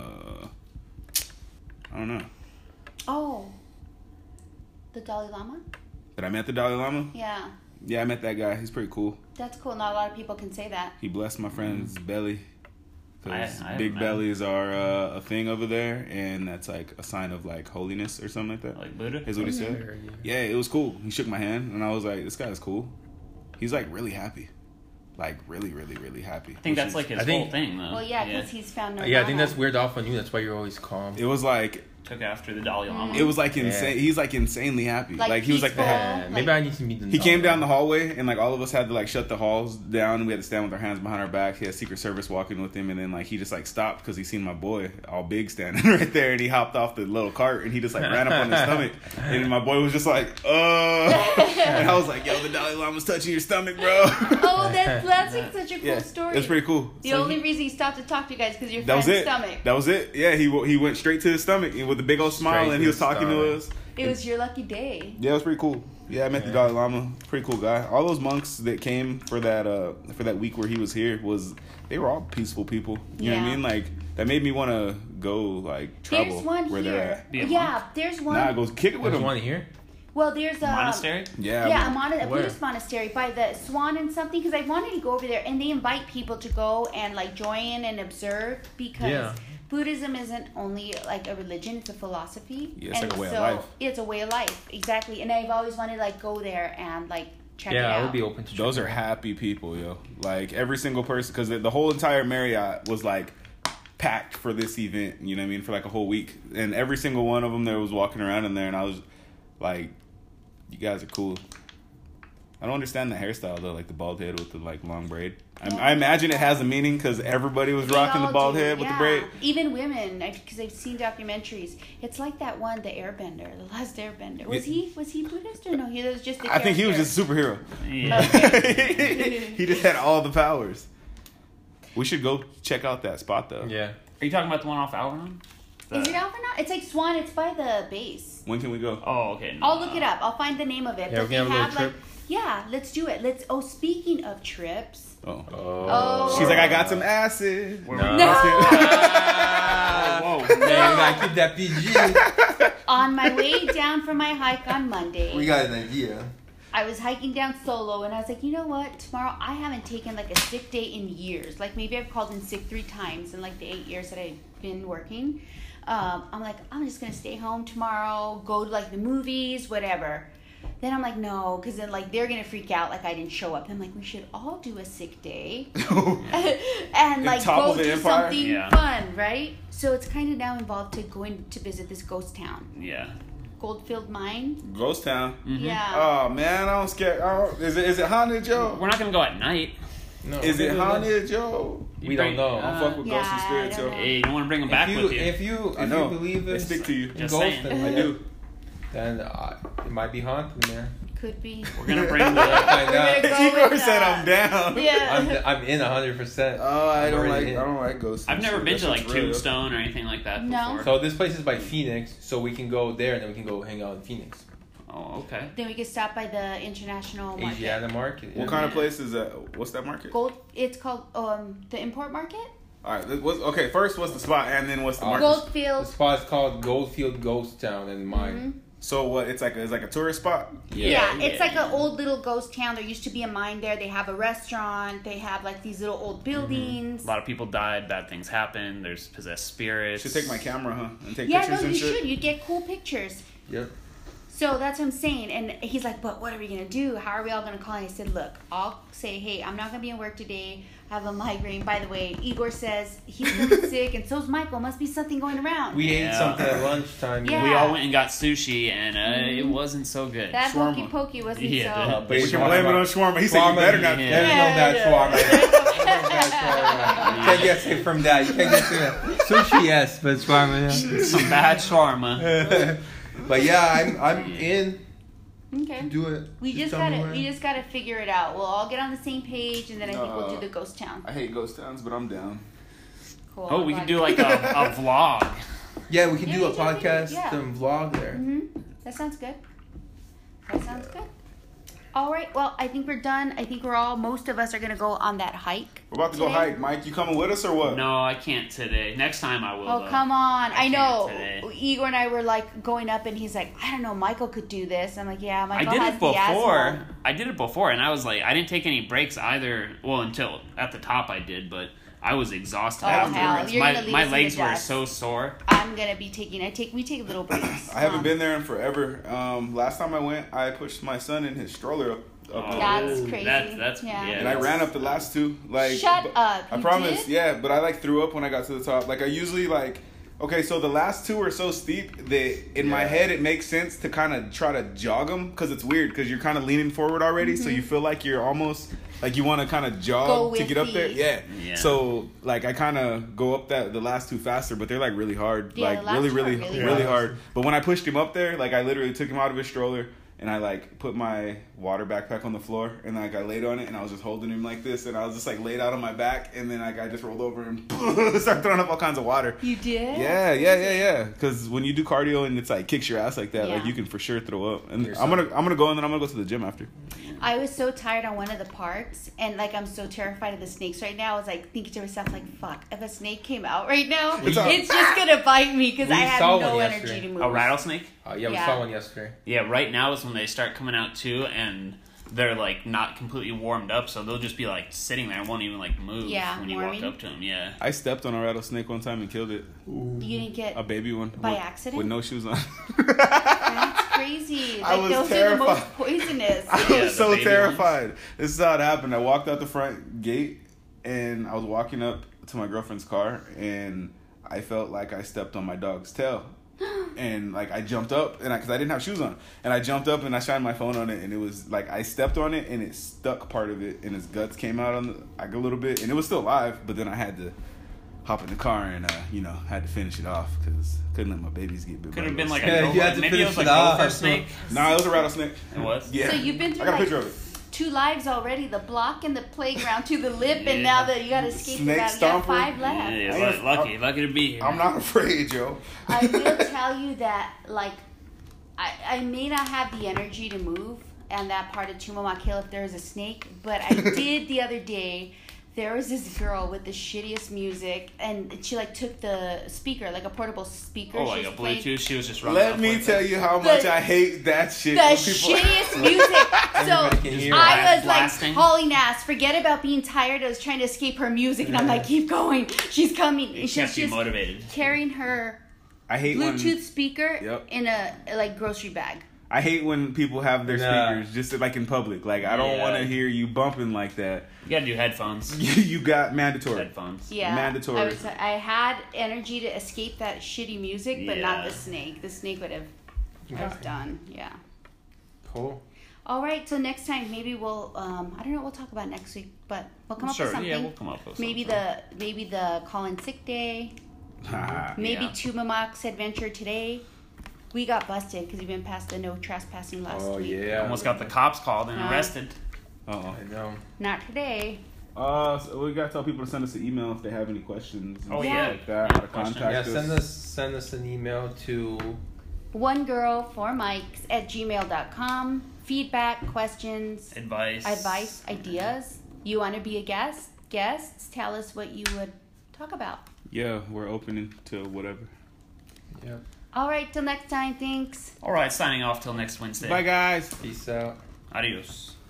[SPEAKER 4] I don't know.
[SPEAKER 1] Oh, the Dalai Lama.
[SPEAKER 4] Did I met the Dalai Lama?
[SPEAKER 1] Yeah,
[SPEAKER 4] Yeah, I met that guy. He's pretty cool.
[SPEAKER 1] that's cool. Not a lot of people can say that.
[SPEAKER 4] He blessed my friend's belly. Because
[SPEAKER 3] I
[SPEAKER 4] big
[SPEAKER 3] haven't met
[SPEAKER 4] bellies are a thing over there, and that's like a sign of like holiness or something like that.
[SPEAKER 3] Like Buddha?
[SPEAKER 4] Is what he said. Yeah, it was cool. He shook my hand, and I was like, "This guy's cool." He's like really happy, like really, really, really happy.
[SPEAKER 3] I think that's like his whole thing, though.
[SPEAKER 1] Well, yeah, because he's found no.
[SPEAKER 2] Yeah, I think that's weird off on you. That's why you're always calm.
[SPEAKER 4] It was like
[SPEAKER 3] Took after the Dalai Lama.
[SPEAKER 4] it was like insane. He's like insanely happy.
[SPEAKER 1] Like
[SPEAKER 4] He was like the
[SPEAKER 1] peaceful.
[SPEAKER 4] head.
[SPEAKER 2] Yeah, maybe I need to meet the.
[SPEAKER 4] He came down the hallway, and like all of us had to like shut the halls down, and we had to stand with our hands behind our back. He had Secret Service walking with him, and then like he just like stopped because he seen my boy all big standing right there, and he hopped off the little cart, and he just like ran up on his stomach, and my boy was just like, and I was like, yo, the Dalai Lama's touching your stomach, bro.
[SPEAKER 1] Oh, that's like such a cool
[SPEAKER 4] Yeah,
[SPEAKER 1] story.
[SPEAKER 4] it's pretty cool.
[SPEAKER 1] The
[SPEAKER 4] So
[SPEAKER 1] only reason he stopped to talk to you guys because your
[SPEAKER 4] that was
[SPEAKER 1] friend's
[SPEAKER 4] it.
[SPEAKER 1] stomach.
[SPEAKER 4] That was it. Yeah, he went straight to his stomach and with a big old smile,
[SPEAKER 2] Straight
[SPEAKER 4] and he
[SPEAKER 2] to
[SPEAKER 4] was
[SPEAKER 2] the
[SPEAKER 4] talking to
[SPEAKER 2] stomach.
[SPEAKER 4] us.
[SPEAKER 1] It was your lucky day.
[SPEAKER 4] Yeah, it was pretty cool. Yeah, I met the Dalai Lama. Pretty cool guy. All those monks that came for that week where he was here they were all peaceful people. You know what I
[SPEAKER 1] Yeah.
[SPEAKER 4] mean? Like that made me want to go like travel
[SPEAKER 1] There's one
[SPEAKER 4] where they're
[SPEAKER 1] here.
[SPEAKER 4] at.
[SPEAKER 3] Be a
[SPEAKER 1] Yeah,
[SPEAKER 3] monk?
[SPEAKER 1] there's one.
[SPEAKER 4] Nah, go kick it with
[SPEAKER 2] There's
[SPEAKER 4] him.
[SPEAKER 2] one here.
[SPEAKER 1] Well, there's a
[SPEAKER 3] Monastery?
[SPEAKER 4] Yeah,
[SPEAKER 1] Yeah,
[SPEAKER 4] man.
[SPEAKER 1] a
[SPEAKER 2] Where?
[SPEAKER 1] Buddhist monastery by the Swan and something because I wanted to go over there and they invite people to go and like join and observe because
[SPEAKER 2] Yeah.
[SPEAKER 1] Buddhism isn't only like a religion; it's a philosophy.
[SPEAKER 4] Yeah, it's
[SPEAKER 1] and
[SPEAKER 4] like a way of
[SPEAKER 1] so
[SPEAKER 4] life.
[SPEAKER 1] It's a way of life, exactly. And I've always wanted to like go there and like check it
[SPEAKER 2] Yeah,
[SPEAKER 1] out.
[SPEAKER 2] I would be open to.
[SPEAKER 4] Those
[SPEAKER 2] try
[SPEAKER 4] are
[SPEAKER 2] that.
[SPEAKER 4] happy people, yo. Like every single person, because the whole entire Marriott was like packed for this event. You know what I mean? For like a whole week, and every single one of them there was walking around in there, and I was like, "You guys are cool." I don't understand the hairstyle though, like the bald head with the like long braid. I imagine it has a meaning because everybody was
[SPEAKER 1] They
[SPEAKER 4] rocking the
[SPEAKER 1] all
[SPEAKER 4] bald
[SPEAKER 1] do,
[SPEAKER 4] head with the
[SPEAKER 1] yeah.
[SPEAKER 4] braid.
[SPEAKER 1] Even women, because I've seen documentaries. It's like that one, the Airbender, the last Airbender. Was he Buddhist or no? He was just.
[SPEAKER 4] I think he was just a superhero.
[SPEAKER 3] Yeah.
[SPEAKER 4] He just had all the powers. We should go check out that spot though.
[SPEAKER 2] Yeah.
[SPEAKER 3] Are you talking about the one off Algernon?
[SPEAKER 1] Is it Alpha now? It's like Swan. It's by the base.
[SPEAKER 4] When can we go?
[SPEAKER 3] Oh, okay. No,
[SPEAKER 1] I'll look it up. I'll find the name of it.
[SPEAKER 2] Yeah,
[SPEAKER 1] But
[SPEAKER 2] we can
[SPEAKER 1] they
[SPEAKER 2] have a little
[SPEAKER 1] like, yeah, let's do it. Let's. Oh, speaking of trips.
[SPEAKER 4] Oh.
[SPEAKER 1] Oh.
[SPEAKER 4] She's like, I got some acid.
[SPEAKER 3] Where
[SPEAKER 2] No.
[SPEAKER 3] we-
[SPEAKER 2] Whoa. Man, you gotta keep that PG.
[SPEAKER 1] On my way down from my hike on Monday,
[SPEAKER 5] We got an idea.
[SPEAKER 1] I was hiking down solo, and I was like, you know what? Tomorrow, I haven't taken like a sick day in years. Like maybe I've called in sick 3 times in like the 8 years that I've been working. I'm like, I'm just gonna stay home tomorrow, go to like the movies, whatever. Then I'm like, no, because then like they're gonna freak out like I didn't show up. I'm like, we should all do a sick day and like
[SPEAKER 4] top
[SPEAKER 1] go
[SPEAKER 4] of the
[SPEAKER 1] do
[SPEAKER 4] empire?
[SPEAKER 1] something
[SPEAKER 3] Yeah.
[SPEAKER 1] fun, right? So it's kind of now involved to going to visit this ghost town,
[SPEAKER 3] Yeah.
[SPEAKER 1] Goldfield Mine.
[SPEAKER 4] Ghost Town.
[SPEAKER 1] Yeah.
[SPEAKER 4] Oh man, I don't scare. Is it haunted, Joe?
[SPEAKER 3] We're not going to go at night.
[SPEAKER 2] No.
[SPEAKER 4] Is it haunted, Joe?
[SPEAKER 2] We don't know.
[SPEAKER 4] I fuck with ghosts and
[SPEAKER 1] Yeah,
[SPEAKER 4] spirits,
[SPEAKER 1] I don't
[SPEAKER 4] yo.
[SPEAKER 1] know.
[SPEAKER 3] Hey, you don't want to bring them back with you.
[SPEAKER 2] If you
[SPEAKER 4] I know.
[SPEAKER 2] believe
[SPEAKER 4] They
[SPEAKER 2] in
[SPEAKER 4] stick to you.
[SPEAKER 3] Just
[SPEAKER 2] ghosts,
[SPEAKER 3] saying.
[SPEAKER 2] then,
[SPEAKER 4] I do.
[SPEAKER 2] then it might be haunted in there.
[SPEAKER 1] Could be.
[SPEAKER 3] We're going to bring the...
[SPEAKER 2] Find
[SPEAKER 1] We're
[SPEAKER 2] out.
[SPEAKER 1] gonna go
[SPEAKER 4] Igor
[SPEAKER 1] with
[SPEAKER 4] said
[SPEAKER 1] that.
[SPEAKER 4] I'm down.
[SPEAKER 1] Yeah.
[SPEAKER 2] I'm in 100%.
[SPEAKER 4] Oh, I
[SPEAKER 2] I'm
[SPEAKER 4] don't
[SPEAKER 2] already
[SPEAKER 4] like.
[SPEAKER 2] in.
[SPEAKER 4] I don't like ghosts.
[SPEAKER 3] I've
[SPEAKER 4] and
[SPEAKER 3] never
[SPEAKER 4] shit.
[SPEAKER 3] been
[SPEAKER 4] That
[SPEAKER 3] to like
[SPEAKER 4] shit's real.
[SPEAKER 3] Tombstone or anything like that
[SPEAKER 1] No.
[SPEAKER 3] before.
[SPEAKER 2] So this place is by Phoenix, so we can go there and then we can go hang out in Phoenix.
[SPEAKER 3] Oh, okay.
[SPEAKER 1] Then we could stop by the international market.
[SPEAKER 2] Asiana Market.
[SPEAKER 4] What kind of place is that? What's that market?
[SPEAKER 1] Gold. It's called the import market.
[SPEAKER 4] All right. Okay. First, what's the spot, and then what's the market?
[SPEAKER 2] The
[SPEAKER 1] Goldfield.
[SPEAKER 2] spot is called Goldfield Ghost Town and mine.
[SPEAKER 4] So what? It's like a tourist spot.
[SPEAKER 1] Yeah, it's like
[SPEAKER 3] yeah.
[SPEAKER 1] an old little ghost town. There used to be a mine there. They have a restaurant. They have like these little old buildings.
[SPEAKER 3] A lot of people died. Bad things happened. There's possessed spirits.
[SPEAKER 4] Should take my camera, huh? And take
[SPEAKER 1] Yeah,
[SPEAKER 4] pictures
[SPEAKER 1] no,
[SPEAKER 4] and
[SPEAKER 1] you
[SPEAKER 4] shit.
[SPEAKER 1] should. You get cool pictures.
[SPEAKER 2] Yep.
[SPEAKER 1] So that's what I'm saying. And he's like, but what are we going to do? How are we all going to call? And I said, look, I'll say, hey, I'm not going to be in work today. I have a migraine. By the way, Igor says he's feeling sick, and so's Michael. Must be something going around.
[SPEAKER 2] We ate
[SPEAKER 3] Yeah.
[SPEAKER 2] something at lunchtime.
[SPEAKER 1] Yeah.
[SPEAKER 3] We all went and got sushi, and it wasn't so good.
[SPEAKER 1] That
[SPEAKER 4] Shawarma.
[SPEAKER 1] hokey pokey wasn't
[SPEAKER 3] Yeah,
[SPEAKER 1] so.
[SPEAKER 3] the-
[SPEAKER 2] But
[SPEAKER 4] We can blame it on shawarma. He said you
[SPEAKER 2] Shawarma,
[SPEAKER 4] better not.
[SPEAKER 3] yeah.
[SPEAKER 2] There's no bad shawarma. There's no bad shawarma. You can't get sick from that. You can't get sick. Sushi, yes, but shawarma, yeah.
[SPEAKER 3] Some bad shawarma.
[SPEAKER 5] But yeah, I'm in.
[SPEAKER 1] Okay.
[SPEAKER 5] Do it.
[SPEAKER 1] We just
[SPEAKER 5] tell me
[SPEAKER 1] gotta
[SPEAKER 5] where.
[SPEAKER 1] figure it out. We'll all get on the same page, and then I think we'll do the ghost town.
[SPEAKER 4] I hate ghost towns, but I'm down.
[SPEAKER 1] Cool.
[SPEAKER 3] Oh, we can do like a vlog.
[SPEAKER 5] Yeah, we can
[SPEAKER 1] Yeah,
[SPEAKER 5] do a
[SPEAKER 1] we can do-
[SPEAKER 5] podcast
[SPEAKER 1] yeah.
[SPEAKER 5] and vlog there.
[SPEAKER 1] That sounds good. That sounds good. All right. Well, I think we're done. I think most of us are gonna go on that hike.
[SPEAKER 4] We're about to go
[SPEAKER 1] today.
[SPEAKER 4] hike. Mike, you coming with us or what?
[SPEAKER 3] No, I can't today. Next time I will.
[SPEAKER 1] Oh,
[SPEAKER 3] though.
[SPEAKER 1] come on. I
[SPEAKER 3] can't
[SPEAKER 1] know.
[SPEAKER 3] today.
[SPEAKER 1] Igor and I were like going up, and he's like, I don't know, Michael could do this. I'm like, yeah,
[SPEAKER 3] I
[SPEAKER 1] Michael
[SPEAKER 3] did
[SPEAKER 1] has
[SPEAKER 3] it
[SPEAKER 1] the
[SPEAKER 3] before.
[SPEAKER 1] asthma.
[SPEAKER 3] I did it before, and I was like, I didn't take any breaks either. Well, until at the top I did, but I was exhausted
[SPEAKER 1] Oh, hell.
[SPEAKER 3] afterwards.
[SPEAKER 1] You're gonna lead
[SPEAKER 3] My
[SPEAKER 1] us in the
[SPEAKER 3] legs were
[SPEAKER 1] dust.
[SPEAKER 3] so sore.
[SPEAKER 1] I'm gonna be we take little breaks.
[SPEAKER 4] I haven't been there in forever. Last time I went, I pushed my son in his stroller up the
[SPEAKER 1] That's
[SPEAKER 3] Oh,
[SPEAKER 1] crazy.
[SPEAKER 3] That's
[SPEAKER 1] Yeah.
[SPEAKER 4] and I ran up the last two. Like,
[SPEAKER 1] Shut
[SPEAKER 4] but-
[SPEAKER 1] up.
[SPEAKER 4] I
[SPEAKER 1] You
[SPEAKER 4] promise.
[SPEAKER 1] did?
[SPEAKER 4] Yeah, but I like threw up when I got to the top. Like I usually like. Okay, so the last two are so steep that in my
[SPEAKER 5] Yeah.
[SPEAKER 4] head it makes sense to kind of try to jog them because it's weird because you're kind of leaning forward already, so you feel like you're almost like you want to kind of
[SPEAKER 1] Go
[SPEAKER 4] jog
[SPEAKER 1] with
[SPEAKER 4] to get up there.
[SPEAKER 1] the-
[SPEAKER 4] Yeah.
[SPEAKER 3] Yeah.
[SPEAKER 4] So like I kind of go up the last two faster, but they're like really hard,
[SPEAKER 1] Yeah,
[SPEAKER 4] like
[SPEAKER 1] the last
[SPEAKER 4] really,
[SPEAKER 1] two are
[SPEAKER 4] really,
[SPEAKER 1] really
[SPEAKER 4] really
[SPEAKER 5] hard.
[SPEAKER 4] hard. But when I pushed him up there, like I literally took him out of his stroller. And I like put my water backpack on the floor and like I laid on it and I was just holding him like this and I was just like laid out on my back and then like I just rolled over and started throwing up all kinds of water.
[SPEAKER 1] You did?
[SPEAKER 4] Yeah. Because when you do cardio and it's like kicks your ass like that, like
[SPEAKER 1] Yeah.
[SPEAKER 4] you can for sure throw up. And
[SPEAKER 2] You're
[SPEAKER 4] I'm gonna go and then I'm gonna go to the gym after.
[SPEAKER 1] I was so tired on one of the parks, and like I'm so terrified of the snakes right now. I was like thinking to myself, like, "Fuck! If a snake came out right now,
[SPEAKER 4] It's
[SPEAKER 1] it's just gonna bite me because
[SPEAKER 2] We
[SPEAKER 1] I have
[SPEAKER 2] saw
[SPEAKER 1] no
[SPEAKER 2] one
[SPEAKER 1] energy
[SPEAKER 2] yesterday.
[SPEAKER 1] to move."
[SPEAKER 3] A rattlesnake?
[SPEAKER 2] Yeah, we
[SPEAKER 1] Yeah.
[SPEAKER 2] saw one yesterday.
[SPEAKER 3] Yeah, right now is when they start coming out too, and they're like not completely warmed up, so they'll just be like sitting there and won't even like move
[SPEAKER 1] Yeah,
[SPEAKER 3] when you
[SPEAKER 1] warming.
[SPEAKER 3] walk up to them. Yeah.
[SPEAKER 4] I stepped on a rattlesnake one time and killed it.
[SPEAKER 1] You didn't get
[SPEAKER 4] A baby one.
[SPEAKER 1] By
[SPEAKER 4] with,
[SPEAKER 1] accident?
[SPEAKER 4] With no shoes on.
[SPEAKER 1] that's crazy.
[SPEAKER 4] I
[SPEAKER 1] Like
[SPEAKER 4] was
[SPEAKER 1] those are the
[SPEAKER 4] terrified.
[SPEAKER 1] most poisonous.
[SPEAKER 4] I
[SPEAKER 3] Yeah,
[SPEAKER 4] was
[SPEAKER 3] the
[SPEAKER 4] so
[SPEAKER 3] baby
[SPEAKER 4] terrified. This is how it happened. I walked out the front gate and I was walking up to my girlfriend's car and I felt like I stepped on my dog's tail. And like I jumped up and because I didn't have shoes on and I jumped up and I shined my phone on it and it was like I stepped on it and it stuck part of it and his guts came out on like a little bit and it was still alive, but then I had to hop in the car and had to finish it off because couldn't let my babies get bit.
[SPEAKER 3] Could
[SPEAKER 4] by
[SPEAKER 3] have been
[SPEAKER 4] those
[SPEAKER 3] like
[SPEAKER 4] snakes.
[SPEAKER 2] Yeah, you had
[SPEAKER 3] a
[SPEAKER 2] to
[SPEAKER 3] maybe it was
[SPEAKER 2] finish
[SPEAKER 3] like
[SPEAKER 2] it
[SPEAKER 3] a
[SPEAKER 2] off.
[SPEAKER 3] gopher snake.
[SPEAKER 4] Nah, it was a rattlesnake.
[SPEAKER 3] It was.
[SPEAKER 4] Yeah.
[SPEAKER 1] So you've been
[SPEAKER 4] I
[SPEAKER 1] through
[SPEAKER 4] got a
[SPEAKER 1] like
[SPEAKER 4] picture of it.
[SPEAKER 1] 2 lives already: the block and the playground to the lip, and
[SPEAKER 3] Yeah.
[SPEAKER 1] now that you got to escape
[SPEAKER 4] Snake
[SPEAKER 1] that, you got
[SPEAKER 4] stomper.
[SPEAKER 1] 5 left.
[SPEAKER 3] Yeah, lucky to be here.
[SPEAKER 4] I'm not afraid, Joe.
[SPEAKER 1] I will tell you that, like, I may not have the energy to move on that part of Tumamoc Hill if there is a snake, but I did the other day. There was this girl with the shittiest music, and she like took the speaker, like a portable speaker.
[SPEAKER 3] Oh,
[SPEAKER 1] she
[SPEAKER 3] like a
[SPEAKER 1] was playing
[SPEAKER 3] Bluetooth. She was just running.
[SPEAKER 4] Let me tell you how much I hate that shit.
[SPEAKER 1] the
[SPEAKER 4] when people-
[SPEAKER 1] shittiest music. So
[SPEAKER 2] Everybody can hear
[SPEAKER 1] I was like
[SPEAKER 3] blasting.
[SPEAKER 1] hauling ass. Forget about being tired. I was trying to escape her music, and I'm like, keep going. She's coming.
[SPEAKER 3] It
[SPEAKER 1] And she's
[SPEAKER 3] kept you
[SPEAKER 1] just
[SPEAKER 3] motivated.
[SPEAKER 1] carrying her
[SPEAKER 4] I hate
[SPEAKER 1] Bluetooth
[SPEAKER 4] when
[SPEAKER 1] speaker
[SPEAKER 4] Yep.
[SPEAKER 1] in a like grocery bag.
[SPEAKER 4] I hate when people have their
[SPEAKER 2] Nah.
[SPEAKER 4] speakers just like in public. Like I don't
[SPEAKER 3] Yeah.
[SPEAKER 4] want to hear you bumping like that.
[SPEAKER 3] You gotta do headphones.
[SPEAKER 4] You got mandatory.
[SPEAKER 3] Headphones.
[SPEAKER 1] Yeah,
[SPEAKER 4] Mandatory.
[SPEAKER 1] I had energy to escape that shitty music, but not
[SPEAKER 3] Yeah.
[SPEAKER 1] the snake. The snake would have. I was done. Yeah.
[SPEAKER 2] Cool.
[SPEAKER 1] All right. So next time, maybe we'll. I don't know. What we'll talk about next week, but we'll come up with something.
[SPEAKER 3] Yeah, we'll come up with
[SPEAKER 1] maybe
[SPEAKER 3] something.
[SPEAKER 1] the call in sick day. Maybe
[SPEAKER 3] Yeah.
[SPEAKER 1] Tumamoc's adventure today. We got busted because we went past the no trespassing last
[SPEAKER 2] Oh
[SPEAKER 1] week.
[SPEAKER 2] yeah.
[SPEAKER 3] Almost got the cops called and
[SPEAKER 1] Uh,
[SPEAKER 3] arrested.
[SPEAKER 4] Uh-oh.
[SPEAKER 2] I know.
[SPEAKER 1] Not today.
[SPEAKER 4] So we gotta tell people to send us an email if they have any questions. and
[SPEAKER 3] Oh,
[SPEAKER 4] stuff
[SPEAKER 3] yeah.
[SPEAKER 4] like that. How to
[SPEAKER 3] Questions.
[SPEAKER 4] contact
[SPEAKER 2] Yeah,
[SPEAKER 4] us.
[SPEAKER 2] send us an email to
[SPEAKER 1] onegirl4mics@gmail.com. Feedback, questions,
[SPEAKER 3] Advice.
[SPEAKER 1] ideas. You want to be a guest? Guests, tell us what you would talk about.
[SPEAKER 4] Yeah, we're open to whatever.
[SPEAKER 2] yeah.
[SPEAKER 1] All right, till next time. Thanks.
[SPEAKER 3] All right, signing off till next Wednesday.
[SPEAKER 4] Bye, guys.
[SPEAKER 2] Peace out.
[SPEAKER 3] Adios.